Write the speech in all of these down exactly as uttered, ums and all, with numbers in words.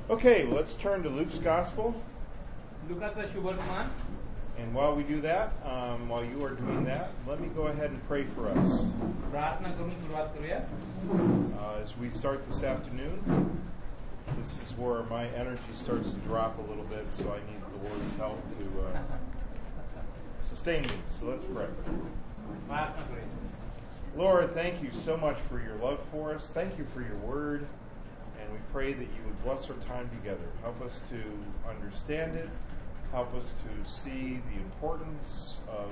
Okay, well, let's turn to Luke's Gospel. लुकाचा शुभवर्तमान. And while we do that, um, while you are doing that, let me go ahead and pray for us. प्रार्थना करून सुरुवात करूया. Uh, as we start this afternoon, this is where my energy starts to drop a little bit, so I need the Lord's help to uh, sustain me. So let's pray. प्रार्थना करूया. Lord, thank you so much for your love for us. Thank you for your word. And we pray that you would bless our time together. Help us to understand it. Help us to see the importance of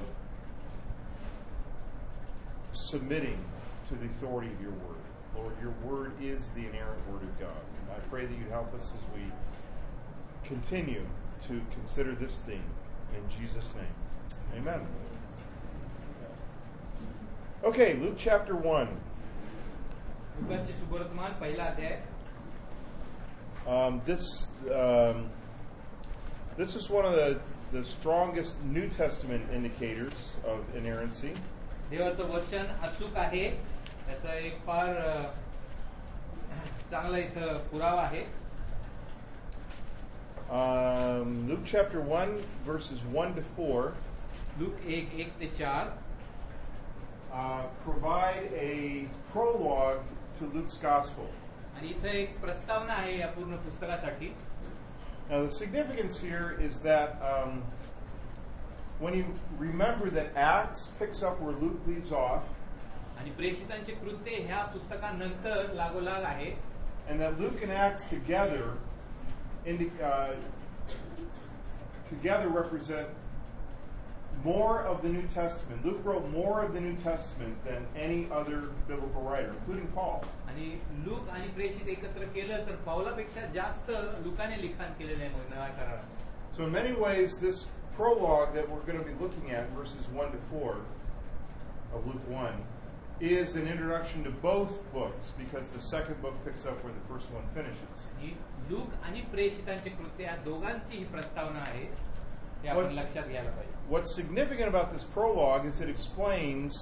submitting to the authority of your word. Lord, your word is the inerrant word of God. And I pray that you'd help us as we continue to consider this theme. In Jesus' name, amen. Okay, Luke chapter one. लुकाचे शुभवर्तमान पहिला अध्याय. Um, this um, this is one of the, the strongest New Testament indicators of inerrancy. देवाचं वचन अचूक आहे. त्याचा एक फार चांगला इथं पुरावा आहे. Um, Luke chapter one, verses one to four. Luke एक एक ते चार. Uh, provide a prologue to Luke's Gospel. आणि इथं एक प्रस्तावना आहे या पूर्ण पुस्तकासाठी. Now the significance here is that um, when you remember that Acts picks up where Luke leaves off, आणि प्रेषितांचे कृत्य ह्या पुस्तकानंतर लागोलाग आहे, and that Luke and Acts together indi- uh, together represent more of the New Testament. Luke wrote more of the New Testament than any other biblical writer, including Paul. आणि Luke आणि प्रेषित एकत्र केलं तर पावलापेक्षा जास्त लुकाने लिखाण केलेलं आहे नव्या करारात. So in many ways, this prologue that we're going to be looking at, verses one to four of Luke one, is an introduction to both books, because the second book picks up where the first one finishes. Luke आणि प्रेषितांचे कृत्य या दोघांची ही प्रस्तावना आहे. हे आपण लक्षात घ्यायला पाहिजे. What's significant about this prologue is it explains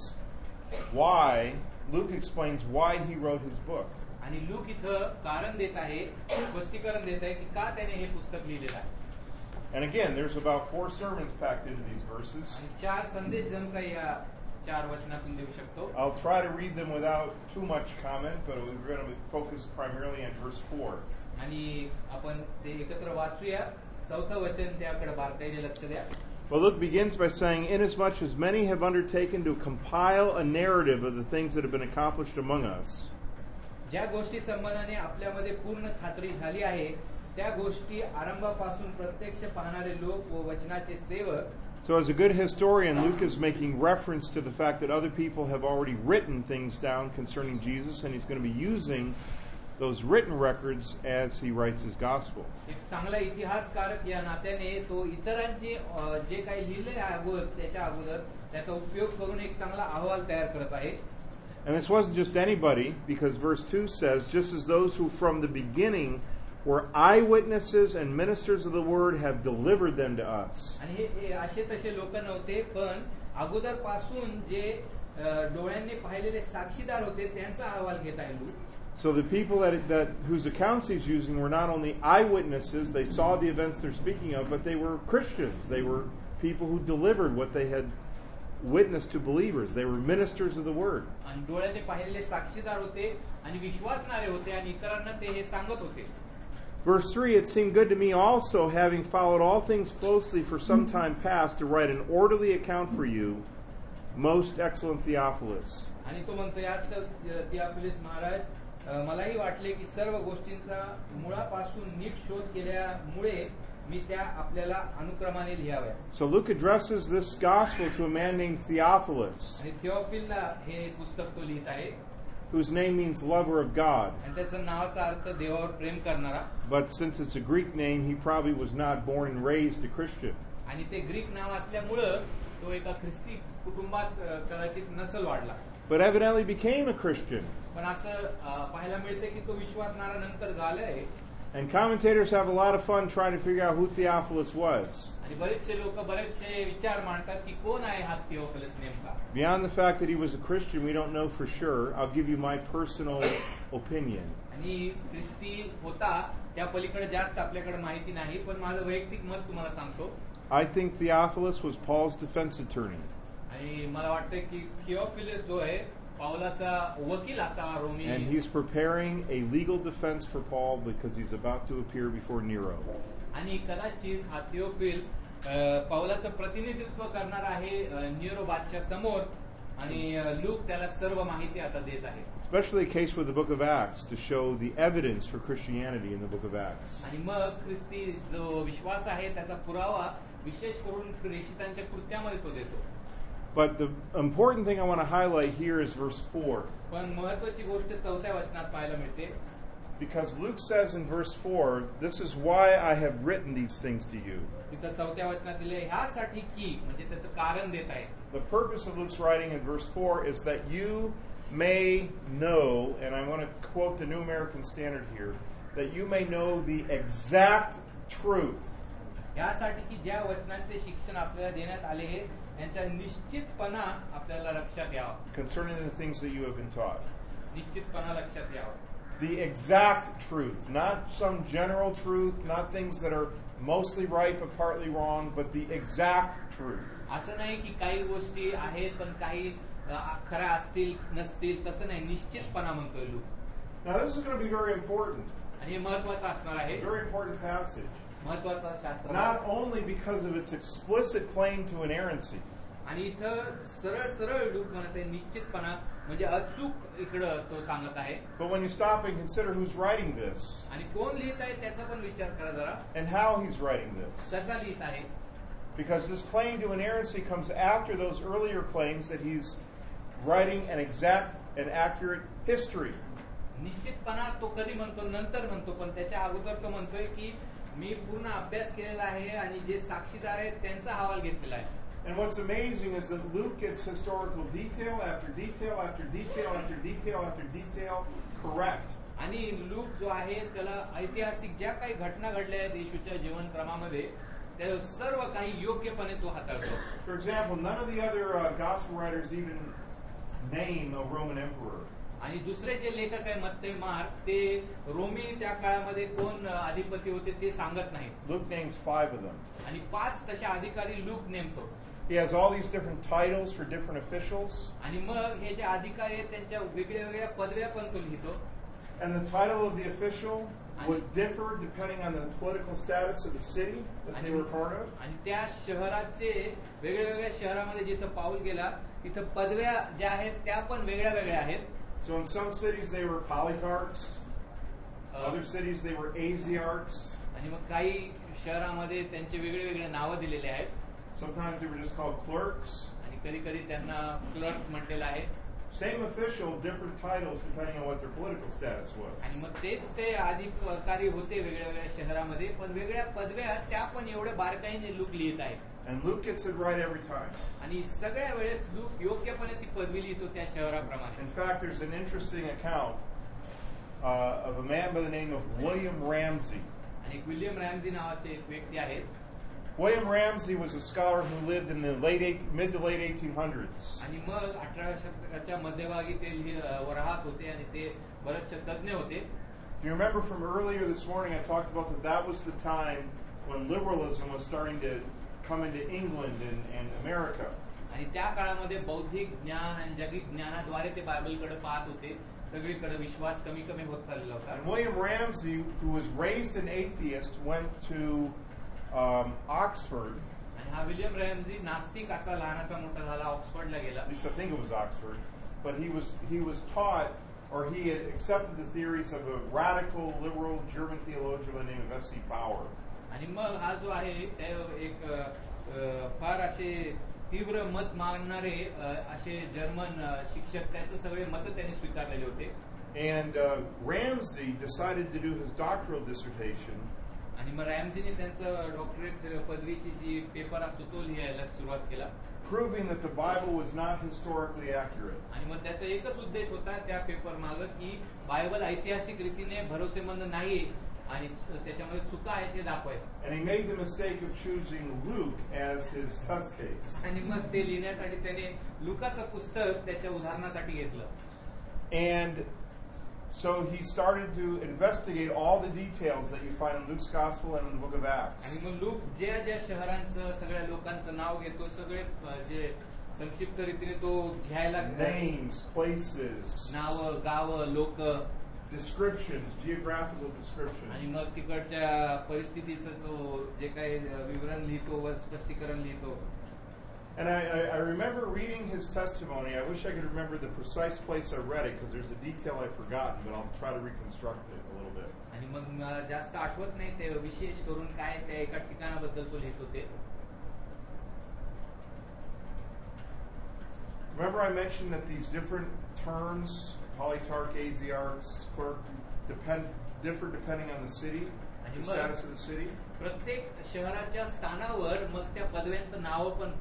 why, Luke explains why he wrote his book. आणि लूक इथं कारण देत आहे, स्पष्टीकरण देत आहे की का त्याने हे पुस्तक लिहिलेलं आहे. And again, there's about four sermons packed into these verses. आणि चार संदेश जण काही या चार वचनातून देऊ शकतो. I'll try to read them without too much comment, but we're going to focus primarily on verse four. आणि आपण ते एकत्र वाचूया. चौथं वचन त्याकडे बारकाईने लक्ष द्या. Well, Luke begins by saying, inasmuch as many have undertaken to compile a narrative of the things that have been accomplished among us. ज्या गोष्टी संबंधाने आपल्यामध्ये पूर्ण खात्री झाली आहे त्या गोष्टी आरंभापासून प्रत्यक्ष पाहणारे लोक व वचनाचे सेवक. So as a good historian, Luke is making reference to the fact that other people have already written things down concerning Jesus, and he's going to be using those written records as he writes his gospel. एक चांगला इतिहासकारक या नात्याने तो इतरांचे जे काही लिहिले आहे त्याच्या अगोदर त्याचा उपयोग करून एक चांगला अहवाल तयार करत आहे. And this wasn't just anybody, because verse two says, just as those who from the beginning were eyewitnesses and ministers of the word have delivered them to us. आणि हे असे तसे लोक नव्हते, पण अगोदर पासून जे डोळ्यांनी पाहिलेले साक्षीदार होते त्यांचा अहवाल घेत आहे Luke. So the people that, that whose accounts he's using were not only eyewitnesses, they saw the events they're speaking of, but they were Christians. They were people who delivered what they had witnessed to believers. They were ministers of the word. आणि डोळ्याने पाहिलेले साक्षीदार होते आणि विश्वासणारे होते आणि इतरांना ते हे सांगत होते. Verse three, it seemed good to me also, having followed all things closely for some time past, to write an orderly account for you, most excellent Theophilus. आणि तो म्हणतो यास्त थिओफिलस महाराज, मलाही वाटले की सर्व गोष्टींचा मुळापासून नीट शोध केल्यामुळे मी त्या आपल्याला अनुक्रमाने लिहाव्या. So Luke addresses this gospel to a man named Theophilus, आणि थिओफिलला हे पुस्तक तो लिहित आहे, whose name means lover of God. आणि त्याचा नावाचा अर्थ देवावर प्रेम करणारा. But since it's a Greek name, he probably was not born and raised a Christian. आणि ते ग्रीक नाव असल्यामुळं तो एका ख्रिस्ती कुटुंबात कदाचित नसल वाढला. But evidently became a Christian. पण असं पाहायला मिळते की तो विश्वासणारा नंतर झालाय. And commentators have a lot of fun trying to figure out who Theophilus was. आणि बरेचसे लोक बरेचसे विचार मांडतात की कोण आहे हा थिओफिलस नेमका. Beyond the fact that he was a Christian, we don't know for sure. I'll give you my personal opinion. आणि ख्रिस्ती होता त्या पलीकडे जास्त आपल्याकडे माहिती नाही, पण माझं वैयक्तिक मत तुम्हाला सांगतो. I think Theophilus was Paul's defense attorney. आणि मला वाटतं की थिओफिलस जो आहे पाऊलाचा वकील असावा रोमी. And he's preparing a legal defense for Paul because he's about to appear before Nero. आणि कदाचित हा थिओफिल पाऊलाचं प्रतिनिधित्व करणार आहे नीरो बादशाह समोर, आणि लूक त्याला सर्व माहिती आता देत आहे. Especially a case with the book of Acts to show the evidence for Christianity in the book of Acts. आणि मग ख्रिस्ती जो विश्वास आहे त्याचा पुरावा विशेष करून प्रेषितांच्या कृत्यामध्ये तो देतो. But the important thing I want to highlight here is verse four. पण महत्त्वाची गोष्ट चौथ्या वचनात पाहायला मिळते. Because Luke says in verse four, this is why I have written these things to you. तिथं चौथ्या वचनात दिले ह्यासाठी की, म्हणजे त्याचं कारण देत आहे. The purpose of Luke's writing in verse four is that you may know, and I want to quote the New American Standard here, that you may know the exact truth. यासाठी की ज्या वचनांचे शिक्षण आपल्याला देण्यात आले आहे यांचा निश्चितपणा आपल्याला लक्षात यावा. Concerning the things that you have been taught. निश्चितपणा लक्षात यावा. The exact truth, not some general truth, not things that are mostly right but partly wrong, but the exact truth. असं नाही की काही गोष्टी आहेत पण काही खऱ्या असतील नसतील, तसं नाही, निश्चितपणा म्हणतोय Luke. Now this is going to be very important. आणि हे महत्त्वाचं असणार आहे. A very important passage. महत्त्वाचं शास्त्र. Not only because of its explicit claim to inerrancy. आणि इथं सरळ सरळ लूक म्हणत आहे निश्चितपणा, म्हणजे अचूक इकडं तो सांगत आहे. But when you stop and consider who's writing this. आणि कोण लिहित आहे त्याचा पण विचार करा जरा. And how he's writing this. कसा लिहित आहे. Because this claim to inerrancy comes after those earlier claims that he's writing an exact and accurate history. निश्चितपणा तो कधी म्हणतो, नंतर म्हणतो, पण त्याच्या अगोदर तो म्हणतोय की मी पूर्ण अभ्यास केलेला आहे आणि जे साक्षीदार आहेत त्यांचा अहवाल घेतलेला आहे. And what's amazing is that Luke gets historical detail after detail after detail after detail after detail correct. आणि लूक जो आहे त्याला ऐतिहासिक ज्या काही घटना घडल्या आहेत येशूच्या जीवनक्रमामध्ये त्या सर्व काही योग्यपणे तो हाताळतो. For example, none of the other uh, gospel writers even name a Roman emperor. आणि दुसरे जे लेखक आहे मत्तई, मार्क, ते रोमी त्या काळामध्ये कोण अधिपती होते ते सांगत नाही. Luke names five of them. आणि पाच तशा अधिकारी लूक नेमतो. He has all these different titles for different officials. आणि मग हे जे अधिकारी आहेत त्यांच्या वेगळ्या वेगळ्या पदव्या पण तो लिहितो. And the title of the official would differ depending on the political status of the city that they were part of. आणि त्या शहराचे वेगळ्या वेगळ्या शहरामध्ये जिथं पाऊल गेला तिथं पदव्या ज्या आहेत त्या पण वेगळ्या वेगळ्या आहेत. So in some cities they were polycarchs. Other cities they were asiarchs. आणि मग काही शहरामध्ये त्यांचे वेगळे वेगळे नावं दिलेले आहेत. Sometimes they were just called clerks. आणि कधी कधी त्यांना क्लर्क म्हटलेलं आहे. Same official, different titles depending on what their political status was. आणि मग तेच ते अधिकारी होते वेगळ्या वेगळ्या शहरामध्ये, पण वेगळ्या पदव्या त्या पण एवढ्या बारकाईने लूक लिहित आहेत. And Luke gets it right every time. आणि सगळ्या वेळेस लूक योग्यपणे ती पदवी लिहितो त्या शहराप्रमाणे. In fact, there's an interesting account uh, of a man by the name of William Ramsey. आणि विलियम रॅमझी नावाचे एक व्यक्ती आहेत. William Ramsey was a scholar who lived in the late eight, mid to late eighteen hundreds. आणि मग अठराव्या शतकाच्या मध्यभागी ते राहत होते आणि ते बरेचसे तज्ञ होते. If you remember from earlier this morning, I talked about that that was the time when liberalism was starting to come into England and, and America. आणि त्या काळामध्ये बौद्धिक ज्ञान आणि जागतिक ज्ञानाद्वारे ते बायबलकडे पाहत होते. सगळीकडे विश्वास कमी कमी होत चाललेला होता. And William Ramsey, who was raised an atheist, went to um, Oxford. आणि हा विलियम रॅमझी नास्तिक असा लहानाचा मोठा झाला, ऑक्सफर्डला गेला. At least I think it was Oxford, but he was he was taught, or he had accepted the theories of a radical liberal German theologian by the name of F C Bauer. आणि मग हा जो आहे ते एक फार असे तीव्र मत मानणारे असे जर्मन शिक्षक, त्याचे सगळे मत त्यांनी स्वीकारलेले होते. And uh, Ramsey decided to do his doctoral dissertation. आणि मग रॅमझीने त्यांचं डॉक्टरेट पदवीची जी पेपर असतो तो लिहायला सुरुवात केला. Proving that the Bible was not historically accurate. आणि मग त्याचा एकच उद्देश होता त्या पेपर मागे की बायबल ऐतिहासिक रीतीने भरोसेमंद नाही आणि त्याच्यामध्ये चुका आहेत हे दाखवायचं. And he made the mistake of choosing Luke as his test case. आणि मग ते लिहिण्यासाठी त्याने लुकाचं पुस्तक त्याच्या उदाहरणासाठी घेतलं. And So he started to investigate all the details that you find in Luke's Gospel and in the book of Acts. आणि मग look ज्या ज्या शहरांचं सगळ्या लोकांचं नाव घेतो सगळे अ, जे संक्षिप्त रीतीने तो घ्यायला Names, places, नाव गाव लोक descriptions, geographical आणि descriptions. मग तिकडच्या परिस्थितीचं तो जे काही विवरण लिहितो व स्पष्टीकरण लिहितो. And I, I, I remember reading his testimony. I wish I could remember the precise place I read it because there's a detail I've forgotten, but I'll try to reconstruct it a little bit. आणि मग मला जास्त आठवत नाही ते विशेष करून काय त्या एका ठिकाणाबद्दल तो लिहित होते. Remember I mentioned that these different terms, polytarch, asiarchs, clerk, depend differ depending on the city, the status of the city. प्रत्येक शहराच्या स्थानावर मग त्या पदव्यांचं नाव पण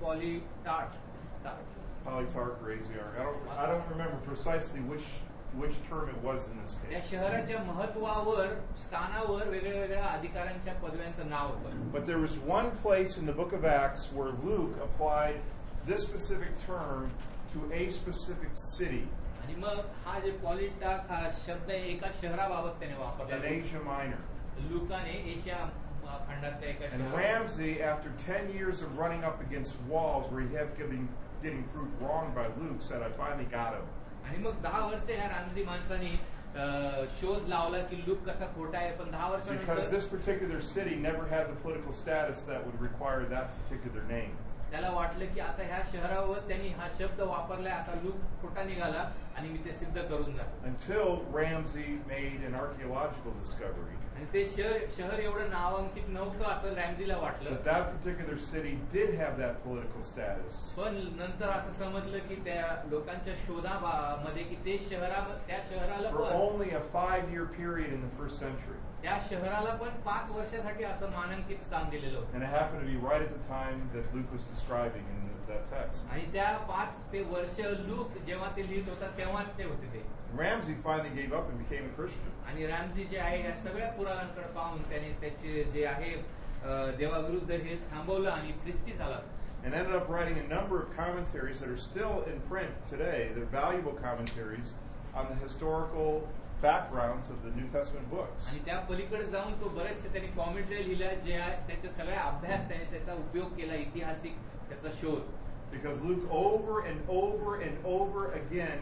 पॉलिटार्च Polytarch or asiarch. I don't I don't remember precisely which which term it was in this त्या case. शहराच्या महत्वावर स्थानावर वेगळ्या वेगळ्या अधिकाऱ्यांच्या पदव्यांचं नाव होतं. But there was one place in the book of Acts where Luke applied this specific term to a specific city आणि मग हा जे पॉलिटार्च हा शब्द एका शहराबाबत त्याने in वापरला. Asia Minor. लुकाने एशिया खंडातल्या एका And शहरात. Ramsey, after ten years of running up against walls where he kept getting, getting proved wrong by Luke, said, I finally got him. आणि मग दहा वर्ष ह्या रामजी माणसाने अ, शोध लावला की लूक कसा खोटा आहे, पण दहा Because वर्षानंतर this particular city never had the political status that would require that particular name. त्याला वाटलं की आता ह्या शहरावर त्यांनी हा शब्द वापरलाय, आता लूक खोटा निघाला आणि मी ते सिद्ध करून जातो. Until Ramsey made an archaeological discovery आणि ते शहर शहर एवढं नामांकित नव्हतं असं रॅमजीला वाटलं. that that particular city did have that political status. पण नंतर असं समजलं की त्या लोकांच्या शोधामध्ये की ते शहरा त्या शहराला For पण only a five-year period in the first century. त्या शहराला पण पाच वर्षासाठी असं मानांकित स्थान दिलेलं होतं. And it happened to be right at the time that Luke was describing in the, that text. आणि त्या पाच ते वर्ष लूक जेव्हा ते लिहित होता तेव्हाच ते होते ते. Ramsey finally gave up and became a Christian. आणि रॅमजी जे आहे या सगळ्या पुराणांकडे पाहून त्याने त्याचे जे आहे अ, देवाविरुद्ध हे थांबवलं आणि ख्रिस्ती झाला. And ended up writing a number of commentaries that are still in print today. They're valuable commentaries on the historical backgrounds of the New Testament books. आणि त्या पलीकडे जाऊन तो बरेचसे त्यांनी कॉमेंटरी लिहिल्या जे आहे त्याच्या सगळ्या अभ्यास त्याने त्याचा उपयोग केला, ऐतिहासिक त्याचा शोध. Because Luke over and over and over again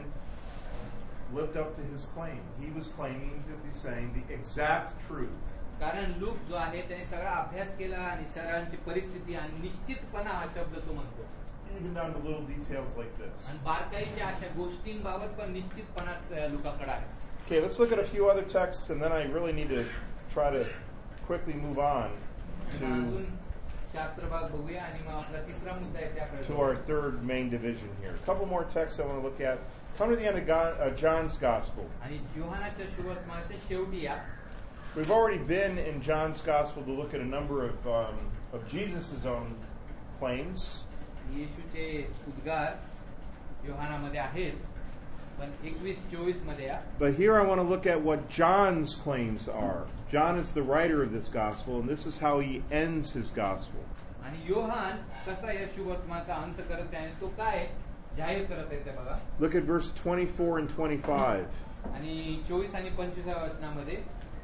lived up to his claim. He was claiming to be saying the exact truth. कारण लूक जो आहे त्याने सगळा अभ्यास केला आणि शहरांची परिस्थिती आणि निश्चितपणा हा शब्द तो म्हणतो. Even down to little details like this. आणि बारकाईच्या अशा गोष्टींबाबत पण निश्चितपणा लुकाकडे आहे. Okay, let's look at a few other texts, and then I really need to try to quickly move on to, अजून शास्त्र भाग बघूया आणि मग आपला तिसरा मुद्दा आहे त्याकडे to our third main division here. A couple more texts I want to look at. Come to the end of God, uh, John's Gospel. आणि योहानाच्या सुवर्तमानाच्या शेवटी या. We've already been in John's Gospel to look at a number of um, of Jesus' own claims. येशूचे उद्गार योहानामध्ये आहेत, पण एकवीस चोवीस मध्ये या. But here I want to look at what John's claims are. John is the writer of this Gospel, and this is how he ends his Gospel. आणि योहान कसा या सुवर्तमानाचा अंत करत आहे, तो काय जाहीर करत आहे ते बघा. Look at verse twenty-four and twenty-five. आणि चोवीस आणि पंचवीसाव्या वचनामध्ये,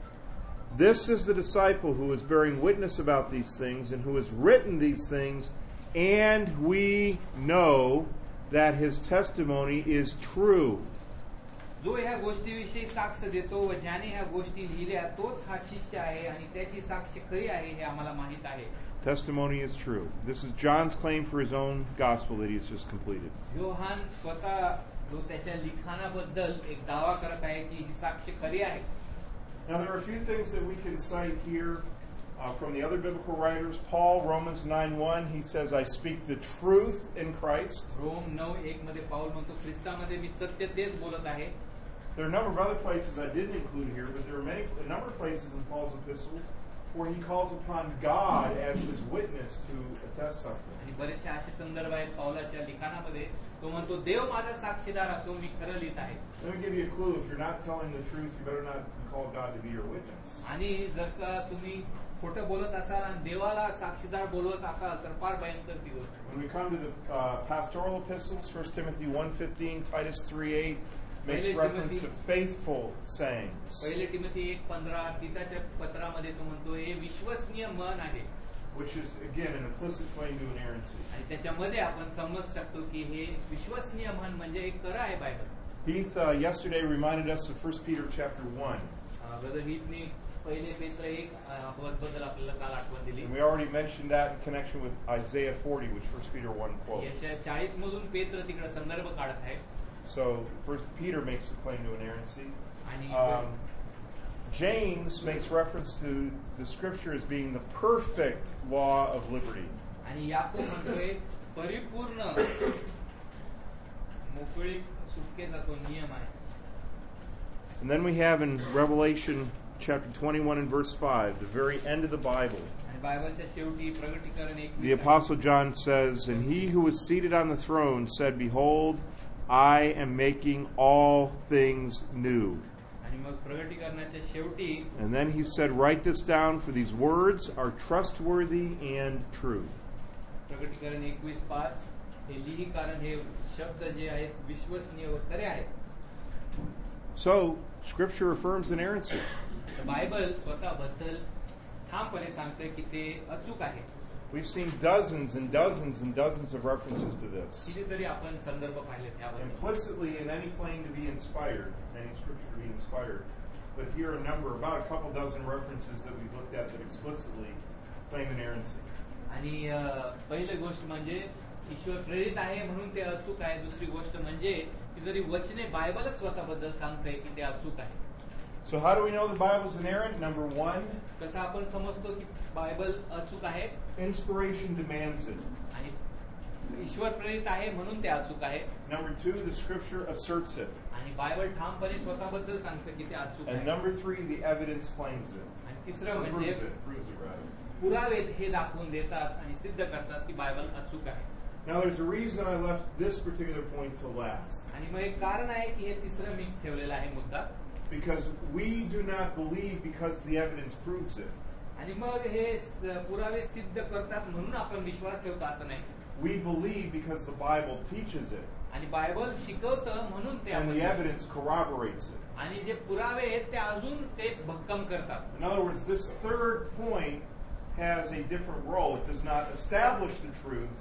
This is the disciple who is bearing witness about these things and who has written these things, and we know that his testimony is true. जो ह्या गोष्टीविषयी साक्ष देतो व ज्याने ह्या गोष्टी लिहिल्या तोच हा शिष्य आहे आणि त्याची साक्ष खरी आहे हे आम्हाला माहित आहे. Testimony is true. This is John's claim for his own gospel that he has just completed. Yohan स्वतः जो त्याच्या लिखाणाबद्दल एक दावा करत आहे की ही साक्ष खरी आहे. Now there are a few things that we can cite here uh, from the other biblical writers. Paul, Romans nine one, he says, I speak the truth in Christ. रोम नऊ एक मध्ये पाऊल म्हणतो, ख्रिस्तामध्ये मी सत्य तेच बोलत आहे. There are a number of other places I didn't include here, but there are many, a number of places in Paul's epistles where he calls upon God as his witness to attest something. आणि बरेचसे असे संदर्भ आहेत पाऊलाच्या लिखाणामध्ये. तो म्हणतो, देव माझा साक्षीदार असो, मी खरं लिहित आहे. Let me give you a clue. If you're not telling the truth, you better not call God to be your witness. आणि जर का तुम्ही खोटं बोलत असाल आणि देवाला साक्षीदार बोलवत असाल तर फार भयंकर ती गोष्ट. When we come to the uh, pastoral epistles, First Timothy one fifteen, Titus three eight, makes reference to faithful sayings. पहिले तिमोथी एक पंधरा तिथाच्या पत्रामध्ये तो म्हणतो हे विश्वसनीय मन आहे. Which is, again, an implicit claim to inerrancy. आणि त्याच्यामध्ये आपण समज शकतो की हे विश्वसनीय मन म्हणजे एक खरं आहे Bible. Heath uh, yesterday reminded us of First Peter chapter one. Brother हीथनी पहिले पेत्र एक बद्दल आपल्याला काल आठवण दिली. And we already mentioned that in connection with Isaiah forty, which First Peter one quotes. याच्या चाळीस मधून पेत्र तिकडे संदर्भ काढत आहे. So First Peter makes the claim to inerrancy. आणि Um, James makes reference to the Scripture as being the perfect law of liberty. आणि याकोब म्हणतोय परिपूर्ण मोकळीक सुटकेचा तो नियम आहे. And then we have in Revelation chapter twenty-one and verse five, the very end of the Bible, आणि बायबलच्या शेवटी प्रकटीकरण एकवीस the Apostle John says, "And he who was seated on the throne said, Behold, I am making all things new." आणि मग प्रकटीकरणाच्या शेवटी And then he said, Write this down, for these words are trustworthy and true. प्रकटीकरण एकवीस पाच हे लिही कारण हे शब्द जे आहेत विश्वसनीय व खरे आहेत. So, Scripture affirms inerrancy. Bible स्वतःबद्दल ठामपणे सांगते की ते अचूक आहे. We've seen dozens and dozens and dozens of references to this. कितीतरी आपण संदर्भ पाहिले त्यावर. Implicitly in any claim to be inspired, any Scripture to be inspired, but here a number, about a couple dozen references that we've looked at that explicitly claim inerrancy. आणि पहिली गोष्ट म्हणजे ईश्वर प्रेरित आहे म्हणून ते अचूक आहे. दुसरी गोष्ट म्हणजे की जरी वचने बायबलच स्वतःबद्दल सांगते की ते अचूक आहे. So how do we know the Bible is inerrant? Number one, कसं आपण समजतो की बायबल अचूक आहे? inspiration demands it. आणि ईश्वर प्रेरित आहे म्हणून ते अचूक आहे. Number two, the Scripture asserts it. आणि बायबल ठामपणे स्वतःबद्दल सांगते की ते अचूक And आहे. number three, the evidence claims it. आणि तिसरं Or म्हणजे proves it, proves it rather. पुरावे हे दाखवून देतात आणि सिद्ध करतात की बायबल अचूक आहे. Now there's a reason I left this particular point till last. आणि मग एक कारण आहे की हे तिसरं मी ठेवलेलं आहे मुद्दा. Because we do not believe because the evidence proves it. आणि मग हे पुरावे सिद्ध करतात म्हणून आपण विश्वास ठेवतो असं नाही. We believe because the Bible teaches it. आणि बायबल शिकवतं म्हणून ते And आपण the evidence corroborates it. आणि जे पुरावे आहेत ते अजून ते भक्कम करतात. In other words, this third point has a different role. It does not establish the truth.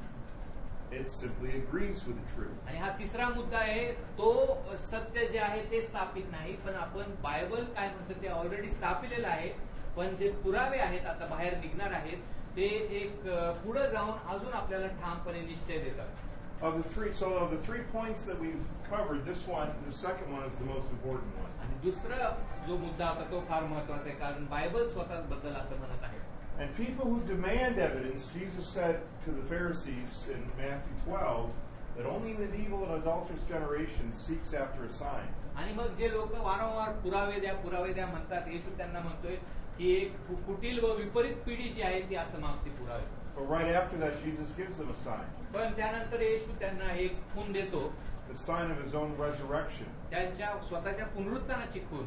It simply agrees with the truth. आणि हा तिसरा मुद्दा आहे तो सत्य जे आहे ते स्थापित नाही पण आपण बायबल काय म्हणतो ते ऑलरेडी स्थापिलेलं आहे पण जे पुरावे आहेत आता बाहेर निघणार आहेत ते एक पुढे जाऊन अजून आपल्याला ठामपणे निश्चय देतात. Of the three, so of the three points that we've covered, this one, the second one, is the most important one. आणि दुसरा जो मुद्दा होता तो फार महत्वाचा आहे कारण बायबल स्वतःबद्दल असं म्हणत आहे. And people who demand evidence, Jesus said to the Pharisees in Matthew twelve that only an evil and adulterous generation seeks after a sign. आणि मग जे लोक वारंवार पुरावे द्या पुरावे द्या म्हणतात येशू त्यांना म्हणतोय की एक कुटील व विपरीत पिढी जी आहे ती असं मागते पुरावे. But right after that, Jesus gives them a sign. पण त्यानंतर येशू त्यांना एक खून देतो. The sign of his own resurrection. त्यांच्या स्वतःच्या पुनरुत्थानाची खून.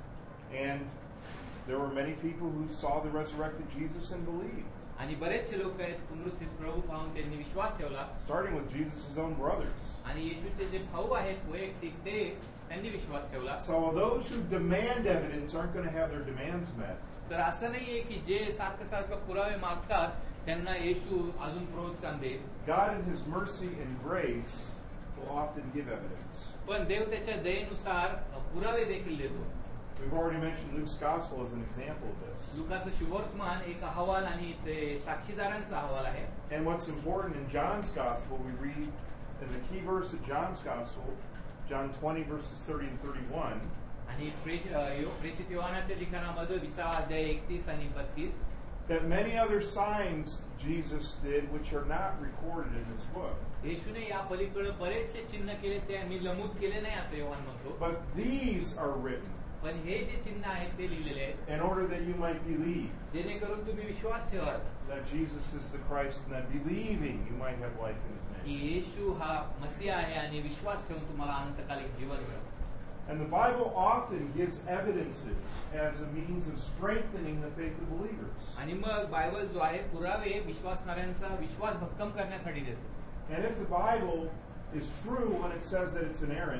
And there were many people who saw the resurrected Jesus and believed. आणि बरेचसे लोक आहेत पुनरुत्थित प्रभू पाहून त्यांनी विश्वास ठेवला. Starting with Jesus' own brothers. आणि येशूचे जे भाऊ आहेत वैयक्तिक ते त्यांनी विश्वास ठेवला. So those who demand evidence aren't going to have their demands met. तर असं नाहीये की जे सारखं सारखं पुरावे मागतात त्यांना येशू अजून प्रोत्साहन देईल. God in his mercy and grace will often give evidence. पण देव त्याच्या दयेनुसार पुरावे देखील देतो. We've already mentioned Luke's gospel as an example of this. लुकाचं शुभवर्तमान एक अहवाल आणि ते साक्षीदारांचा अहवाल आहे. And what's important in John's gospel, we read in the key verse of John's gospel, John twenty verses thirty and thirty-one. आणि प्रेषित योहानाच्या लिखाणामध्ये विसावा अध्याय एकतीस आणि बत्तीस. That many other signs Jesus did which are not recorded in this book. येशूने या पलीकडे बरेचसे चिन्ह केले ते मी नमूद केले नाही असं योहान म्हणतो. But these are written. पण हे जे चिन्ह आहेत ते लिहिलेले आहेत. In order that you might believe. जेणेकरून तुम्ही विश्वास ठेवाल. That Jesus is the Christ and that believing you might have life in his name. की येशू हा मसीहा आहे आणि विश्वास ठेवून तुम्हाला अनंतकालिक जीवन मिळेल. And the Bible often gives evidences as a means of strengthening the faith of believers. आणि मग बायबल जो आहे पुरावे विश्वासणाऱ्यांचा विश्वास भक्कम करण्यासाठी देतो. And if the Bible is true when it says that it's inerrant,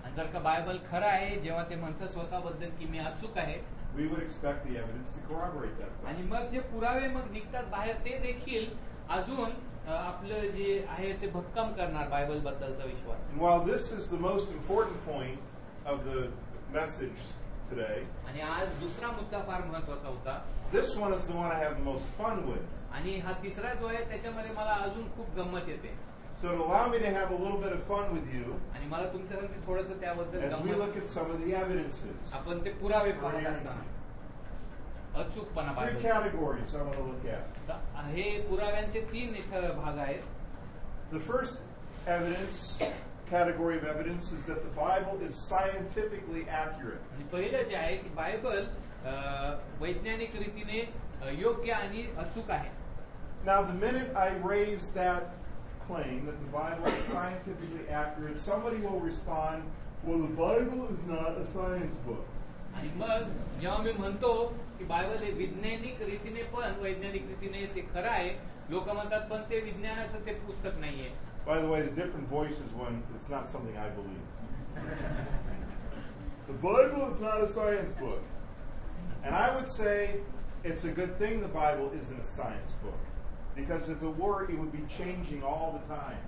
आणि जर का बायबल खरं आहे जेव्हा ते म्हणतं स्वतःबद्दल की मी अचूक आहे, we would expect the evidence to corroborate that point. आणि मग जे पुरावे मग निघतात बाहेर ते देखील अजून अ, आपलं जे आहे ते भक्कम करणार बायबल बद्दलचा विश्वास. And while this is the most important point of the message today, आणि आज दुसरा मुद्दा फार महत्वाचा होता, this one is the one I have the most fun with. आणि हा तिसरा जो आहे त्याच्यामध्ये मला अजून खूप गंमत येते. So to allow me to have a little bit of fun with you आणि मला तुमच्यासाठी थोडंसं त्याबद्दल as we गंमत, look at some of the evidences. आपण ते पुरावे for पाहत inerrancy. असताना अचूकपणा Three Bible. categories I want to look at. तर हे पुराव्यांचे तीन इथं भाग आहेत. The first evidence, category of evidence, is that the Bible is scientifically accurate. आणि पहिलं जे आहे की बायबल अ, वैज्ञानिक रीतीने अ, योग्य आणि अचूक आहे. Now, the minute I raise that claim that the Bible is scientifically accurate, somebody will respond, well, the Bible is not a science book. आणि मग जेव्हा मी म्हणतो की बायबल हे वैज्ञानिक रीतीने पण वैज्ञानिक रीतीने ते खरं आहे, लोक म्हणतात पण ते विज्ञानाचं ते पुस्तक नाहीये. By the way, the different voices when it's not something I believe. The Bible is not a science book. And I would say it's a good thing the Bible isn't a science book. Because if it were, it would be changing all the time.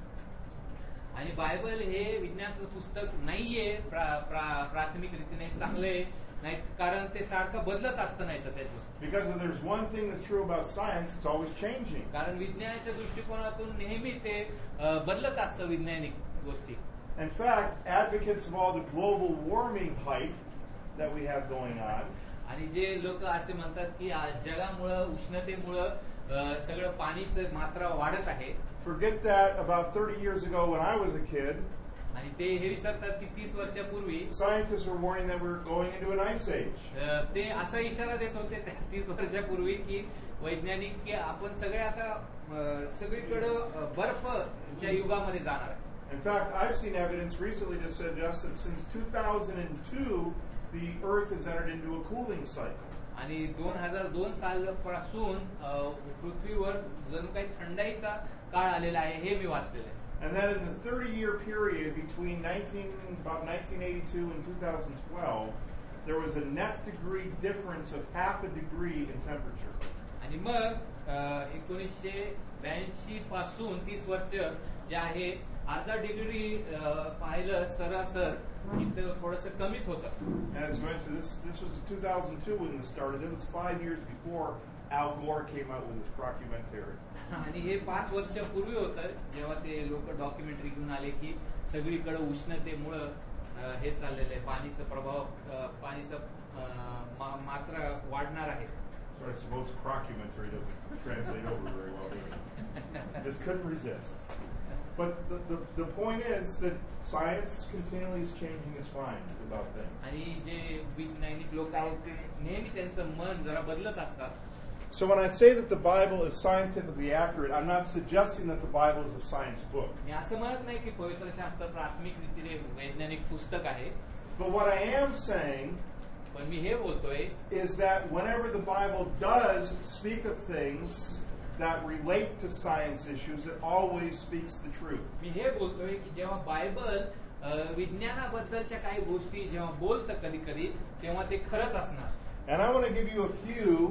आणि Bible हे विज्ञानाचं पुस्तक नाहीये प्रा- प्रा- प्राथमिक रीतीने चांगले नाही, कारण ते सारखं बदलत असतं नाही तर त्याचं. Because if there's one thing that's true about science, it's always changing. कारण विज्ञानाच्या दृष्टिकोनातून नेहमी ते अ, बदलत असतं वैज्ञानिक गोष्टी. In fact, advocates of all the global warming hype that we have going on आणि जे लोक असे म्हणतात की आज जगामुळं उष्णतेमुळं अ, सगळं पाणीचं मात्रा वाढत आहे, forget that about thirty years ago when I was a kid, आणि ते हे विसरतात की तीस वर्षापूर्वी scientists were warning that we were going into an ice age. अ, ते असा इशारा देत होते त्या तीस वर्षापूर्वी की वैज्ञानिक की आपण सगळे आता अ, सगळीकडं अ, बर्फच्या युगामध्ये जाणार आहे. In fact, I've seen evidence recently that suggests that since two thousand two, the Earth has entered into a cooling cycle. आणि दोन हजार दोन सालपासून अ, पृथ्वीवर जणू काही थंडाईचा काळ आलेला आहे हे मी वाचलेलं आहे. And then in the thirty-year period between nineteen, about nineteen eighty-two and two thousand twelve, there was a net degree difference of half a degree in temperature. आणि मग एकोणीसशे ब्याऐंशी पासून तीस वर्ष जे आहे अर्धा डिग्री अ, पाहिलं सरासर इथं थोडंसं कमीच होतं. And as mentioned, this this was two thousand two when this started. It was five years before Al Gore came out with his documentary. आणि हे पाच वर्षापूर्वी होतं जेव्हा ते लोक डॉक्युमेंटरी घेऊन आले की सगळीकडे उष्णतेमुळं अ, हे चाललेलं आहे, पाणीचा प्रभाव अ, पाणीचा अ, मा- मात्रा वाढणार आहे. So I suppose documentary doesn't translate over very well. does it? Just couldn't resist. But the, the, the point is that science continually is changing its mind about things. आणि जे वैज्ञानिक लोक आहेत ते नेहमी त्यांचं मन जरा बदलत असतात. So when I say that the Bible is scientifically accurate, I'm not suggesting that the Bible is a science book. मी असं म्हणत नाही की पवित्र शास्त्र प्राथमिक रीतीने वैज्ञानिक पुस्तक आहे, But what I am saying पण मी हे बोलतोय is that whenever the Bible does speak of things that relate to science issues, it always speaks the truth. मी हे बोलतोय की जेव्हा बायबल अ, विज्ञानाबद्दलच्या काही गोष्टी जेव्हा बोलतं कधी कधी तेव्हा ते खरंच असणार. And I want to give you a few.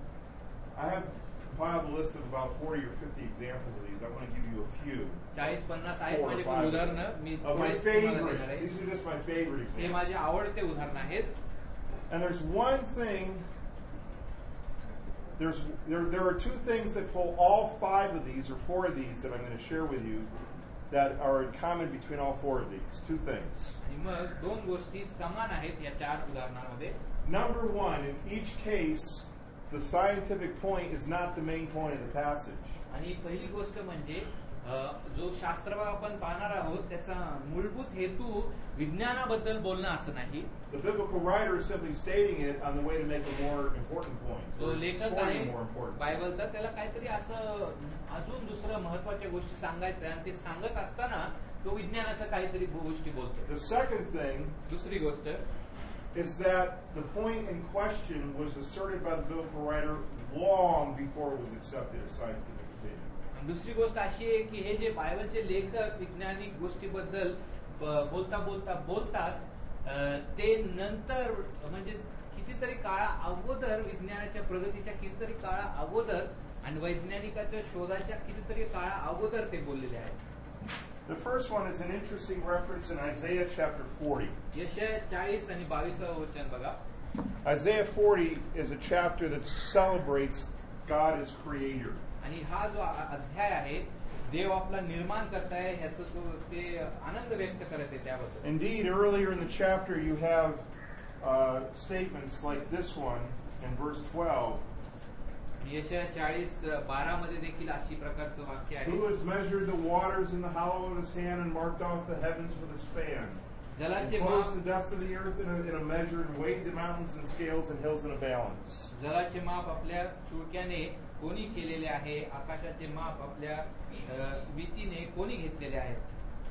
I have compiled a list of about forty or fifty examples of these. I want to give you a few. चाळीस पन्नास आहेत Four or माझ्याकडे five उदाहरणं, मी of my थोडेच तुम्हाला favorite. देणार आहे. These are just my favorite hey examples. माझे आवडते उदाहरण आहेत. And there's one thing. There's there there are two things that pull all five of these or four of these that I'm going to share with you that are in common between all four of these. Two things. आणि मग दोन गोष्टी समान आहेत या चार उदाहरणांमध्ये. Number one, in each case, the scientific point is not the main point of the passage. आणि पहिली गोष्ट म्हणजे अ, जो शास्त्रभाग आपण पाहणार आहोत त्याचा मूलभूत हेतू विज्ञानाबद्दल बोलणं असं नाही. The biblical writer is simply stating it on the way to make a more important point. जो Or it's लेखक scoring आहे a more important point. बायबलचा त्याला काहीतरी असं अजून दुसरं महत्वाच्या गोष्टी सांगायचं आहे आणि ते सांगत असताना तो विज्ञानाचं काहीतरी गोष्टी बोलतो. The second thing दुसरी गोष्ट is that the point in question was asserted by the biblical writer long before it was accepted as scientific opinion. आणि दुसरी गोष्ट अशी आहे की हे जे बायबलचे लेखक वैज्ञानिक गोष्टीबद्दल ब- बोलता बोलता बोलतात अ, ते नंतर म्हणजे कितीतरी काळा अगोदर विज्ञानाच्या प्रगतीच्या कितीतरी काळा अगोदर आणि वैज्ञानिकाच्या शोधाच्या कितीतरी काळा अगोदर ते बोललेले आहेत. The first one is an interesting reference in Isaiah chapter forty. यशाया चाळीस आणि बावीसावं वचन बघा. Isaiah forty is a chapter that celebrates God as creator. आणि हा जो अ- अध्याय आहे देव आपला निर्माण करताय ह्याचं तो ते आनंद व्यक्त करत आहे त्याबद्दल. Indeed, earlier in the chapter you have uh, statements like this one in verse twelve. यशाया चाळीस बारा मध्ये देखील अशी प्रकारचं वाक्य आहे. Who has measured the waters in the hollow of his hand and marked off the heavens with a span? And जलाचे closed माप the dust of the earth in a, in a measure and weighed the mountains in scales and hills in a balance. जलाचे माप आपल्या चुळक्याने कोणी केलेले आहे, आकाशाचे माप आपल्या अ, वितीने कोणी घेतलेले आहेत.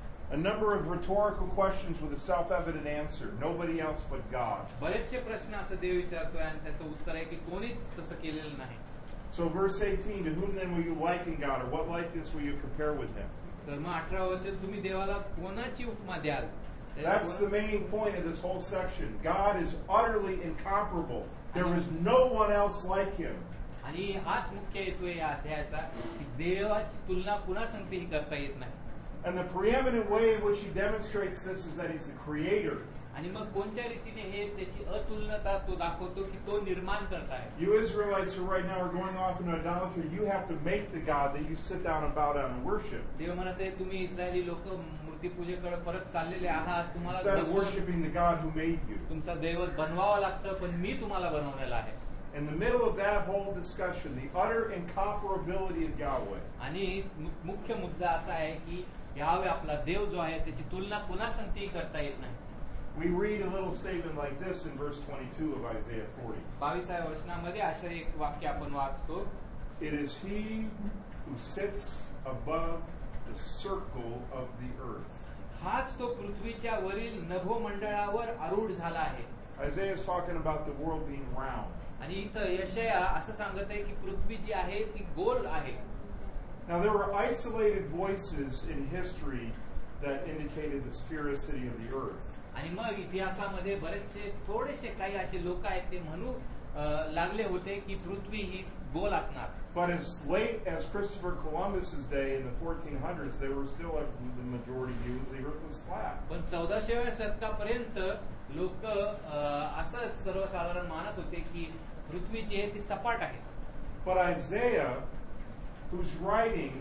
A number of rhetorical questions with a self-evident answer. Nobody else but God. बरेचसे प्रश्न असं देव विचारतोय आणि त्याचं उत्तर आहे की कोणीच तसं केलेलं नाही. So verse eighteen, to whom then will you liken God, or what likeness will you compare with him? तर मग अठरा वचन तुम्ही देवाला कोणाची उपमा द्याल. That's the main point of this whole section. God is utterly incomparable. There is no one else like him. आणि हाच मुख्य हेतू आहे या अध्यायाचा की देवाची तुलना पुन्हा संगतीही करता येत नाही. And the preeminent way in which he demonstrates this is that he's the creator. आणि मग कोणत्या रीतीने हे त्याची अतुलनता तो दाखवतो की तो निर्माण करताय. You Israelites who right now are going off into idolatry, you have to make the God that you sit down and bow down and worship. देव म्हणत आहे तुम्ही इस्रायली लोक मूर्तीपूजेकडे परत चाललेले आहात. तुम्हाला Instead of बसवून worshiping the God who made you. तुमचा दैवत बनवावं लागतं, पण मी तुम्हाला बनवलेला आहे. In the middle of that whole discussion, the utter incomparability of Yahweh. आणि मु- मुख्य मुद्दा असा आहे की यावे आपला देव जो आहे त्याची तुलना पुन्हा संगतीही करता येत नाही. We read a little statement like this in verse twenty-two of Isaiah forty. बावीसाव्या वचनामध्ये असं एक वाक्य आपण वाचतो. It is he who sits above the circle of the earth. हाच तो पृथ्वीच्या वरील नभोमंडळावर आरूढ झाला आहे. Isaiah is talking about the world being round. आणि इथं यशया असं सांगत आहे की पृथ्वी जी आहे ती गोल आहे. Now there were isolated voices in history that indicated the sphericity of the earth. आणि मग इतिहासामध्ये बरेचसे थोडेसे काही असे लोक आहेत ते म्हणू अ, लागले होते की पृथ्वी ही गोल असणार. But as late as Christopher Columbus's day in the fourteen hundreds, they were still like the majority view the earth was flat. पण चौदाशेव्या शतकापर्यंत लोक असंच सर्वसाधारण मानत होते की पृथ्वी जी आहे ती सपाट आहे. But Isaiah, who's writing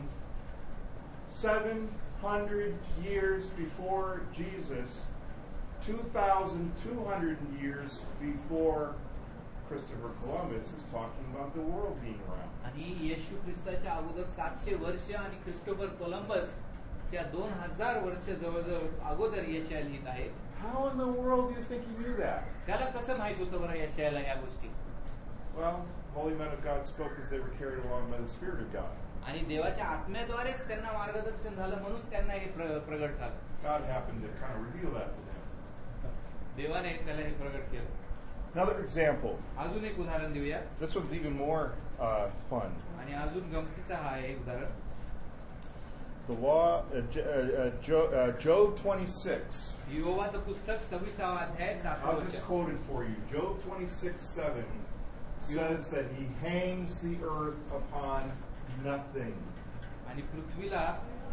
seven hundred years before Jesus, two thousand two hundred years before Christopher Columbus, is talking about the world being round. आणि येशू ख्रिस्ताच्या अगोदर सातशे वर्ष आणि क्रिस्टोफर कोलंबस च्या दोन हजार वर्ष जवळजवळ अगोदर यशया लिहित आहेत. How in the world do you think he knew that? त्याला कसं माहित होतं बरं यशयाला या गोष्टी. Well, holy men of God spoke as they were carried along by the Spirit of God. आणि देवाच्या आत्म्याद्वारेच त्यांना मार्गदर्शन झालं म्हणून त्यांना हे प्र- प्रगट झालं. God happened to kind of reveal that to them. देवाने त्याला हे प्रगट केलं. Another example. अजून एक उदाहरण देऊया. This one's even more uh, fun. आणि अजून गमतीचा हा आहे उदाहरण. The law, uh, J- uh, uh, Job, uh, Job twenty-six. योवाचं पुस्तक सव्वीसावा अध्याय सातवा I'll just वचन. quote it for you. Job twenty-six seven says that he hangs the earth upon nothing. आणि पृथ्वीला